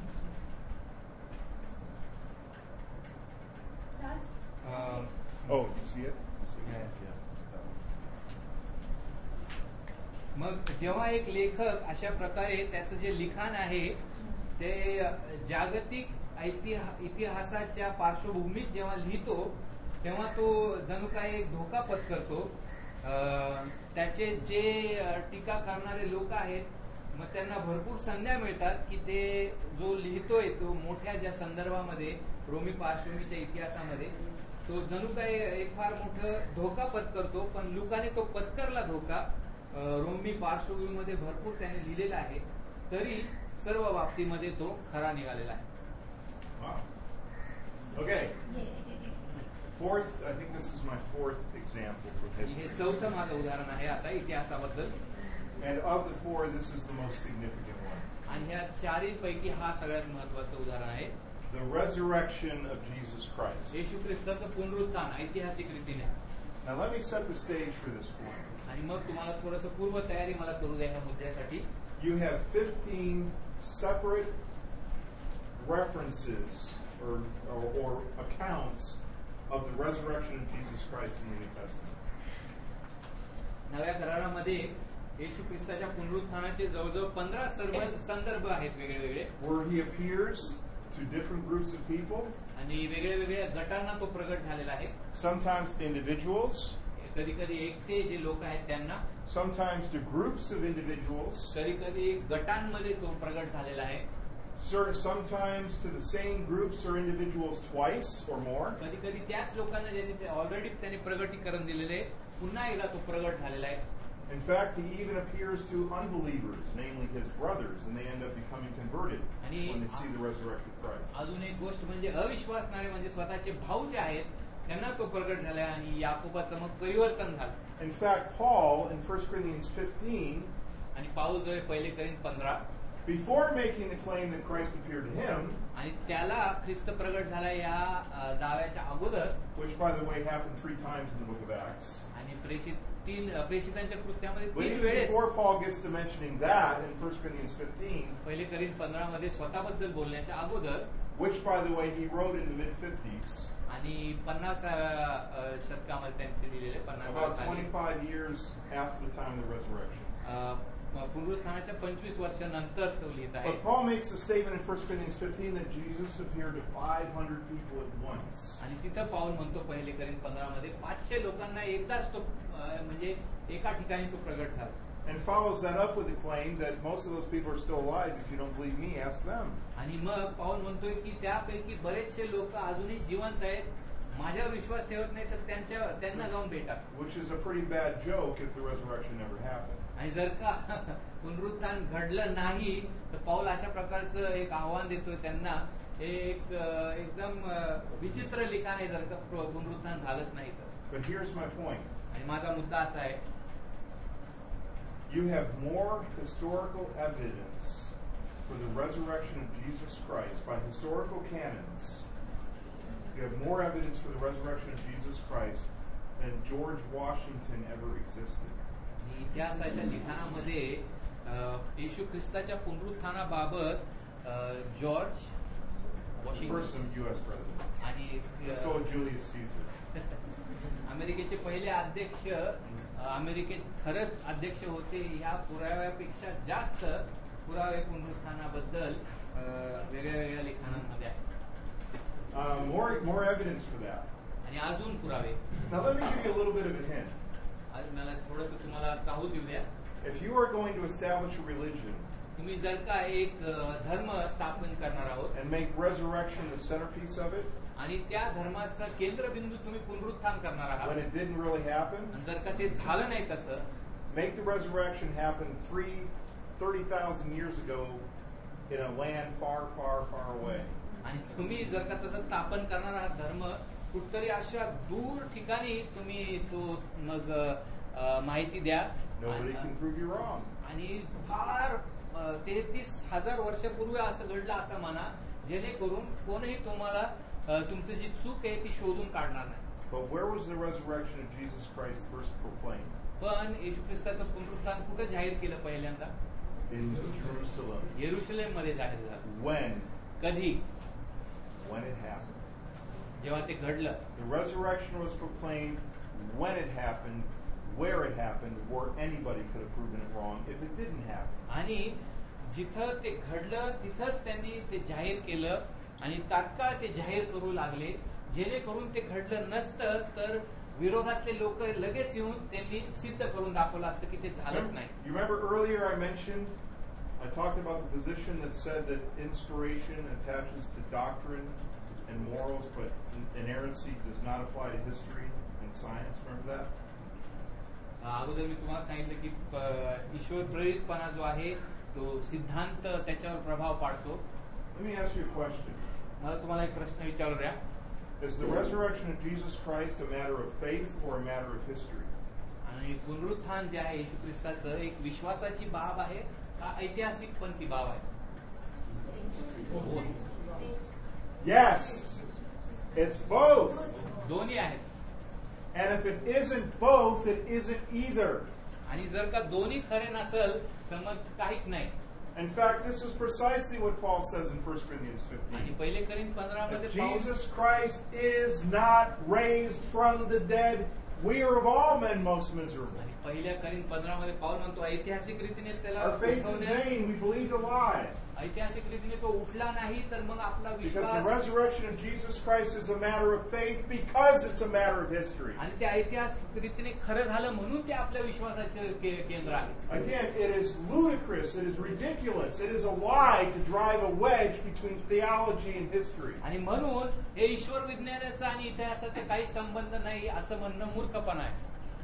Uh, oh, you see it? See yeah. it? Yeah. मग जेव्हा एक लेखक अशा प्रकारे त्याचं जे लिखाण आहे ते जागतिक इतिहासाच्या पार्श्वभूमीत जेव्हा लिहितो तेव्हा तो जणू काय एक धोका पत्करतो. त्याचे जे टीका करणारे लोक आहेत मग त्यांना भरपूर संध्या मिळतात की ते जो लिहितोय तो मोठ्या ज्या संदर्भामध्ये रोमी पार्श्वभूमीच्या इतिहासामध्ये तो जणू काय एक फार मोठं धोका पत्करतो. पण लुकाने तो पत्करला धोका. रोमी पार्श्वभूमीमध्ये भरपूर त्याने लिहिलेला आहे तरी सर्व बाबतीमध्ये तो खरा निघालेला आहे. Okay. Fourth, I think this is my fourth example from history. हे चौथं माझं उदाहरण आहे आता इतिहासाबद्दल. And of the four, this is the most significant one. आणि ह्या चारी पैकी हा सगळ्यात महत्त्वाचं उदाहरण आहे. The resurrection of Jesus Christ. येशू ख्रिस्ताचं पुनरुत्थान ऐतिहासिक रीतीने. Now let me set the stage for this point. आणि मग तुम्हाला थोडंसं पूर्व तयारी मला करू द्या ह्या मुद्द्यासाठी. You have fifteen separate references or, or, or accounts of the resurrection of Jesus Christ in the New Testament. नव्या करारामध्ये येशू ख्रिस्ताच्या पुनरुत्थानाचे जवळजवळ पंधरा संदर्भ आहेत वेगळे वेगळे. Where he appears to different groups of people. आणि वेगळ्या वेगळ्या गटांना तो प्रगट झालेला आहे. Sometimes to individuals. कधी कधी एकटे जे लोक आहेत त्यांना. Sometimes to groups of individuals. कधी कधी गटांमध्ये तो प्रगट झालेला आहे. Sometimes to the same groups or individuals twice or more. कधी कधी त्याच लोकांना ज्यांनी ऑलरेडी त्यांनी प्रगटीकरण दिलेले पुन्हा एकदा तो प्रगट झालेला आहे. In fact, he even appears to unbelievers, namely his brothers, and they end up becoming converted when they see the resurrected Christ. अजून एक गोष्ट म्हणजे अविश्वासणारे म्हणजे स्वतःचे भाऊ जे आहेत त्यांना तो प्रगट झाला आणि याकोबाचं मग परिवर्तन झालं. In fact, Paul in First Corinthians fifteen, आणि पाऊल जो आहे पहिले करिंथ पंधरा, before making the claim that Christ appeared to him, आणि त्याला ख्रिस्त प्रगट झाला या दाव्याच्या अगोदर, which by the way happened three times in the book of Acts, आणि प्रेषित तीन प्रेषितांच्या कृत्यामध्ये but तीन even वेळेस before Paul gets to mentioning that in First Corinthians fifteen, पहिले करिंथ पंधरा मध्ये स्वतःबद्दल बोलण्याच्या अगोदर, which by the way he wrote in the mid fifties, आणि पन्नासाव्या शतकामध्ये त्यांनी लिहिलेले about twenty-five years after the time of the resurrection. पुनरुत्थानाच्या पंचवीस वर्षानंतर तो लिहित आहे. But Paul makes a statement in First Corinthians fifteen that Jesus appeared to five hundred people at once. आणि तिथं पाऊल म्हणतो पहिले करिंथ पंधरा मध्ये पाचशे लोकांना एकदाच तो म्हणजे एका ठिकाणी तो प्रगट झाला. And follows that up with the claim that most of those people are still alive. If you don't believe me, ask them. आणि मग पाऊल म्हणतोय की त्यापैकी बरेचसे लोक अजूनही जिवंत आहेत. माझ्यावर विश्वास ठेवत नाही तर त्यांच्या त्यांना जाऊन भेटा. Which is a pretty bad joke if the resurrection never happened. आणि जर का पुनरुत्थान घडलं नाही तर पाऊल अशा प्रकारचं एक आव्हान देतोय त्यांना. एक एकदम विचित्र लिखाण आहे जर का पुनरुत्थान झालंच नाही तर. But here's my point. आणि माझा मुद्दा असा आहे. You have more historical evidence for the resurrection of Jesus Christ by historical canons you have more evidence for the resurrection of Jesus Christ than George Washington ever existed. इतिहासाच्या लिखाणामध्ये येशू ख्रिस्ताच्या पुनरुत्थानाबाबत George Washington First some U S president. आणि Let's go with Julius Caesar. अमेरिकेचे पहिले अध्यक्ष अमेरिकेत खरंच अध्यक्ष होते ह्या पुराव्यापेक्षा जास्त पुरावे पुनरुत्थानाबद्दल वेगळ्या वेगळ्या लिखाणांमध्ये आहेत. Uh, more, more evidence for that. आणि अजून पुरावे. Now let me give you a little bit of a hint. आज मला थोडंसं तुम्हाला चाहू देऊ द्या. If you are going to establish a religion तुम्ही जर का एक धर्म स्थापन करणार आहोत and make resurrection the centerpiece of it, आणि त्या धर्माचा केंद्रबिंदू तुम्ही पुनरुत्थान करणार आहात, when it didn't really happen, आणि जर का ते झालं नाही तसं, make the resurrection happen three, thirty thousand years ago in a land far, far, far away. आणि तुम्ही जर का तसं स्थापन करणार आहात धर्म कुठतरी अशा दूर ठिकाणी तुम्ही तो मग माहिती द्या. Nobody can prove you wrong. आणि फार तेहतीस हजार वर्षापूर्वी असं घडलं असं म्हणा, जेणेकरून कोणीही तुम्हाला तुमची जी चूक आहे ती शोधून काढणार नाही. But where was the resurrection of Jesus Christ first proclaimed? पण येशू ख्रिस्ताचं पुनरुत्थान कुठे जाहीर केलं पहिल्यांदा? In Jerusalem. येरुशलेम मध्ये जाहीर झालं. When? कधी? When it happened. जेव्हा ते घडलं. The resurrection was proclaimed when it happened, where it happened, where anybody could have proven it wrong if it didn't happen. आणि जिथं ते घडलं तिथंच त्यांनी ते जाहीर केलं आणि तात्काळ ते जाहीर करू लागले, जेणेकरून ते घडलं नसतं तर विरोधातले लोक लगेच येऊन त्यांनी सिद्ध करून दाखवलं असतं की ते झालंच नाही. You remember earlier I mentioned, I talked about the position that said that inspiration attaches to doctrine and morals, but inerrancy does not apply to history and science. Remember that? अगोदर मी तुम्हाला सांगितलं की ईश्वर प्रेरितपणा जो आहे तो सिद्धांत त्याच्यावर प्रभाव पाडतो. Let me ask you a question. मला तुम्हाला एक प्रश्न विचारूया. Is the resurrection of Jesus Christ a matter of faith or a matter of history? आणि पुनरुत्थान जे आहे येशू ख्रिस्ताचं एक विश्वासाची बाब आहे का ऐतिहासिक पण ती बाब आहे? Yes, it's both. दोन्ही आहेत. And if it isn't both, it isn't either. आणि जर का दोन्ही खरे नसेल तर मग काहीच नाही. In fact, this is precisely what Paul says in First Corinthians आणि fifteen. पहिले करीन पंधरा मध्ये If Jesus Christ is not raised from the dead, we are of all men most miserable. आणि पहिल्या करीन पंधरा मध्ये पाऊल म्हणतो ऐतिहासिक रीतीने त्याला Our faith is vain, we believed a lie. ऐतिहासिक रीतीने तो उठला नाही तर मग आपला Because the विश्वास resurrection of Jesus Christ is a matter of faith because it's a matter of history. आणि ते ऐतिहासिक रीतीने खरं झालं म्हणून ते आपल्या विश्वासाचे केंद्र आहे. Again, it is ludicrous, it is ridiculous, it is a lie to drive a wedge between theology and history. आणि म्हणून हे ईश्वर विज्ञानाचा आणि इतिहासाचा काही संबंध नाही असं म्हणणं मूर्खपणा आहे.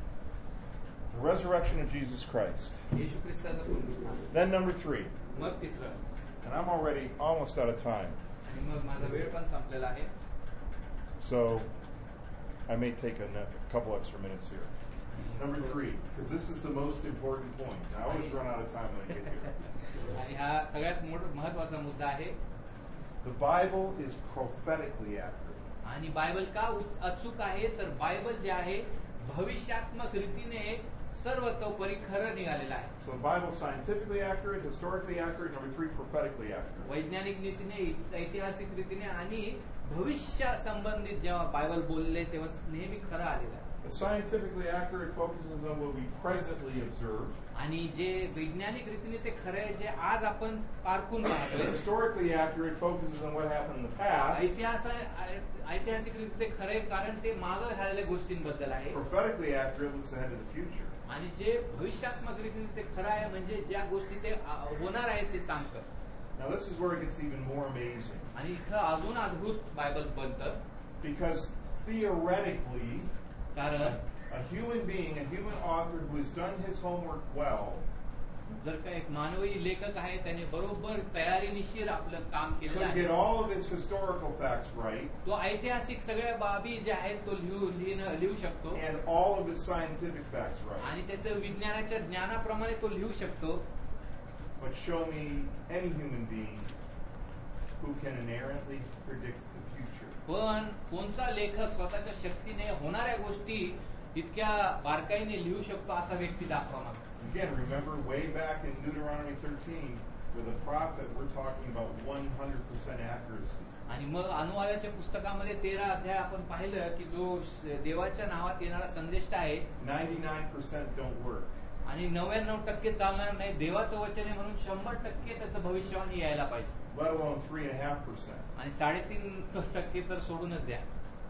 The resurrection of Jesus Christ. येशू ख्रिस्ताचं पुनरुत्थान. Then number three. मग तिसरं. And I'm already almost out of time. आणि मग माझा वेळ पण संपलेला आहे. So I may take a, a couple extra minutes here. Number three, because this is the most important point. I always run out of time when I get here. आणि हा सगळ्यात महत्त्वाचा मुद्दा आहे. The Bible is prophetically accurate. आणि Bible का अचूक आहे तर बायबल जे आहे भविष्यात्मक रीतीने सर्वतोपरी खरं निघालेलं आहे. So the Bible is scientifically accurate, historically accurate, number three, prophetically accurate. वैज्ञानिक रीतीने ऐतिहासिक रीतीने आणि भविष्या संबंधित जेव्हा बायबल बोलले तेव्हा नेहमी खरं आलेलं आहे. The scientifically accurate focuses on what we presently observe. आणि जे वैज्ञानिक रीतीने ते खरं आहे जे आज आपण पारखून पाहतोय. Historically accurate focuses on what happened in the past. इतिहास ऐतिहासिक रीतीने खरं आहे कारण ते मागं झालेल्या गोष्टींबद्दल आहे. Prophetically accurate looks ahead to the future. आणि जे भविष्यात्मक रीतीने ते खरं आहे म्हणजे ज्या गोष्टी ते होणार आहेत ते सांगतं. Now this is where it gets even more amazing. आणि इथं अजून अद्भुत बायबल बनतं. Because theoretically, कारण a human being, a human author who has done his homework well, जर का एक मानवी लेखक आहे त्याने बरोबर तयारीनिशीर आपलं काम केलेलं could आहे. get all of his historical facts right, तो ऐतिहासिक सगळ्या बाबी ज्या आहेत तो लिहू लिहिणं लिहू शकतो and all of his scientific facts right. आणि त्याचं विज्ञानाच्या ज्ञानाप्रमाणे तो लिहू शकतो. But show me any human being who can inerrantly predict the future. पण कोणता लेखक स्वतःच्या शक्तीने होणाऱ्या गोष्टी इतक्या बारकाईने लिहू शकतो असा व्यक्ती दाखवा मग. Again, remember way back in Deuteronomy thirteen, with a prophet, we're talking about one hundred percent accuracy. आणि मग अनुवादाच्या पुस्तकामध्ये तेरा अध्याय आपण पाहिलं की जो देवाच्या नावात येणारा संदेश आहे ninety-nine percent don't work. आणि नव्याण्णव टक्के चालणार नाही. देवाचं वचन आहे म्हणून शंभर टक्के त्याचं भविष्यवाणी यायला पाहिजे. Let alone three and a half percent. आणि साडेतीन टक्के तर सोडूनच द्या.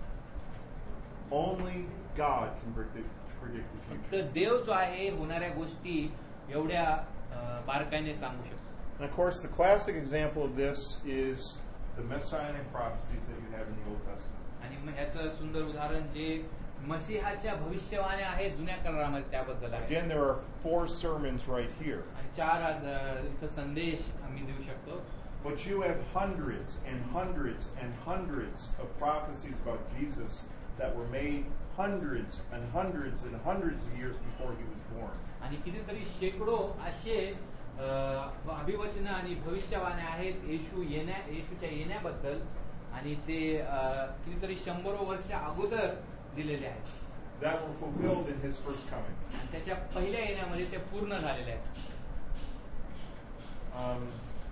Only God can predict, predict the फक्त future. देव जो आहे होणाऱ्या गोष्टी एवढ्या बारकाईने सांगू शकतो. And of course, the classic example of this is the messianic prophecies that you have in the Old Testament. आणि मग ह्याचं सुंदर उदाहरण जे मसीहाच्या भविष्यवाण्या आहेत जुन्या करारामध्ये त्याबद्दल आहे. Again, there are four sermons right here. आणि चार इथं संदेश आम्ही देऊ शकतो. But you have hundreds and hundreds and hundreds of prophecies about Jesus that were made hundreds and hundreds and hundreds of years before he was born. आणि कितीतरी शेकडो असे अभिवचन आणि भविष्यवाण्या आहेत येशू येण्या येशूच्या येण्याबद्दल आणि ते कितीतरी शंभरो वर्ष अगोदर दिलेले आहेत. That were fulfilled in his first coming. आणि त्याच्या पहिल्या येण्यामध्ये ते पूर्ण झालेले आहेत. Um,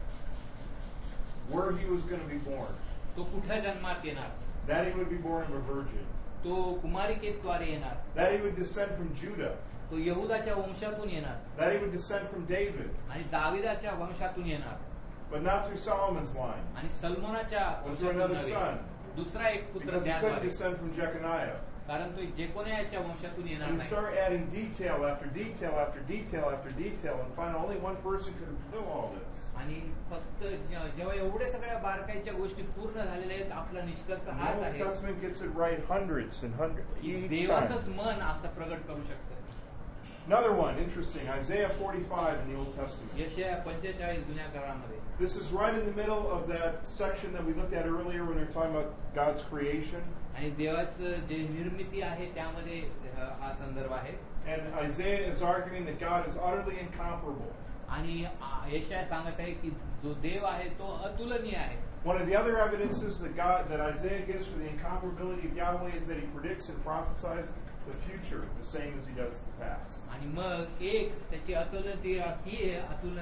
where he was going to be born. तो कुठे जन्मात येणार. That he would be born of a virgin. तो कुमारिकेद्वारे येणार. That he would descend from Judah. तो यहुदाच्या वंशातून येणार. That he would descend from David. आणि दाविदाच्या वंशातून येणार. But not through Solomon's line. आणि सलमोनाच्या वंशातून नव्हे. दुसरा एक पुत्र Because he couldn't त्याद्वारे. descend from Jeconiah. कारण तो जेकोनियाच्या वंशातून येणार And you नाही. start adding detail after detail after detail after detail, and find only one person could fulfill all this. आणि फक्त जेव्हा एवढे सगळ्या बारकाईच्या गोष्टी पूर्ण झालेल्या आहेत आपला निष्कर्ष The हाच Old आहे Testament gets it right hundreds and hundreds की each time. देवाचंच मन असं प्रगट करू शकतं. Another one, interesting, Isaiah forty-five in the Old Testament. यशाया पंचेचाळीस जुन्या करारामध्ये. This is right in the middle of that section that we looked at earlier when we were talking about God's creation. आणि देवाचं जे निर्मिती आहे त्यामध्ये हा संदर्भ आहे. And Isaiah is arguing that God is utterly incomparable. आणि यशाया सांगत आहे की जो देव आहे तो अतुलनीय आहे. One of the other evidences that God that Isaiah gives for the incomparability of Yahweh is that he predicts and prophesies the future the same as he does the past. आणि मग एक त्याची अतुलनीय ही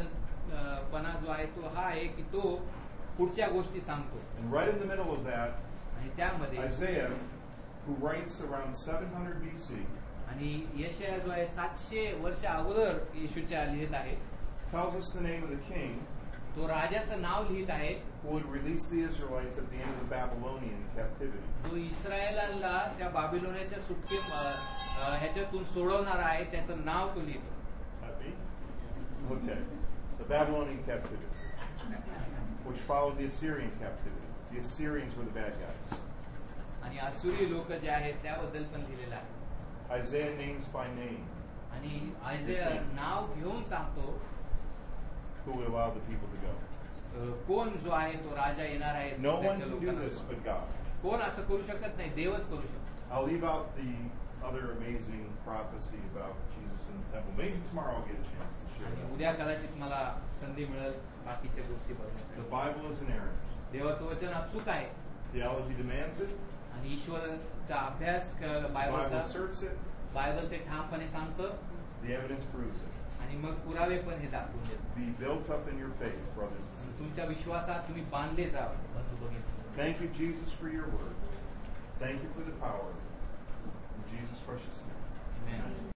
अतुलपणा जो आहे तो हा आहे की तो पुढच्या गोष्टी सांगतो. And right in the middle of that, आणि त्यामध्ये Isaiah, who writes around seven hundred B C, आणि यशाया जो आहे सातशे वर्ष अगोदर येशूच्या लिहित आहे. tells us the name of the king तो राजाचं नाव लिहित आहे who would release the Israelites at the end of the Babylonian captivity. जो इस्रायलाला त्या बाबिलोनाच्या सुटके ह्याच्यातून सोडवणार आहे त्याचं नाव तो लिहितो. Happy? Okay. The Babylonian captivity, which followed the Assyrian captivity. The Assyrians were the bad guys. आणि आसुरी लोक जे आहेत त्याबद्दल पण लिहिलेलं आहे. Isaiah names by name आणि आयझाया नाव घेऊन सांगतो who would allow the people to go. कोण जो आहे तो राजा येणार आहे. No one can do this but God. कोण असं करू शकत नाही, देवच करू शकतो. I'll leave out the other amazing prophecy about Jesus in the temple. Maybe tomorrow I'll get a chance to share आणि that. उद्या कदाचित मला संधी मिळेल बाकीच्या गोष्टी बघण्यासाठी. The Bible is inerrant. देवाचं वचन अचूक आहे Theology demands it. आणि ईश्वराचा अभ्यास The Bible बायबलचा asserts it. बायबल ते ठामपणे सांगतं The evidence proves it. आणि मग पुरावे पण हे दाखवून देतात. Be built up in your faith, brothers and sisters. तुमच्या विश्वासात तुम्ही बांधले जा बंधू भगिनी. Thank you, Jesus, for your word. Thank you for the power. In Jesus' precious name. Amen.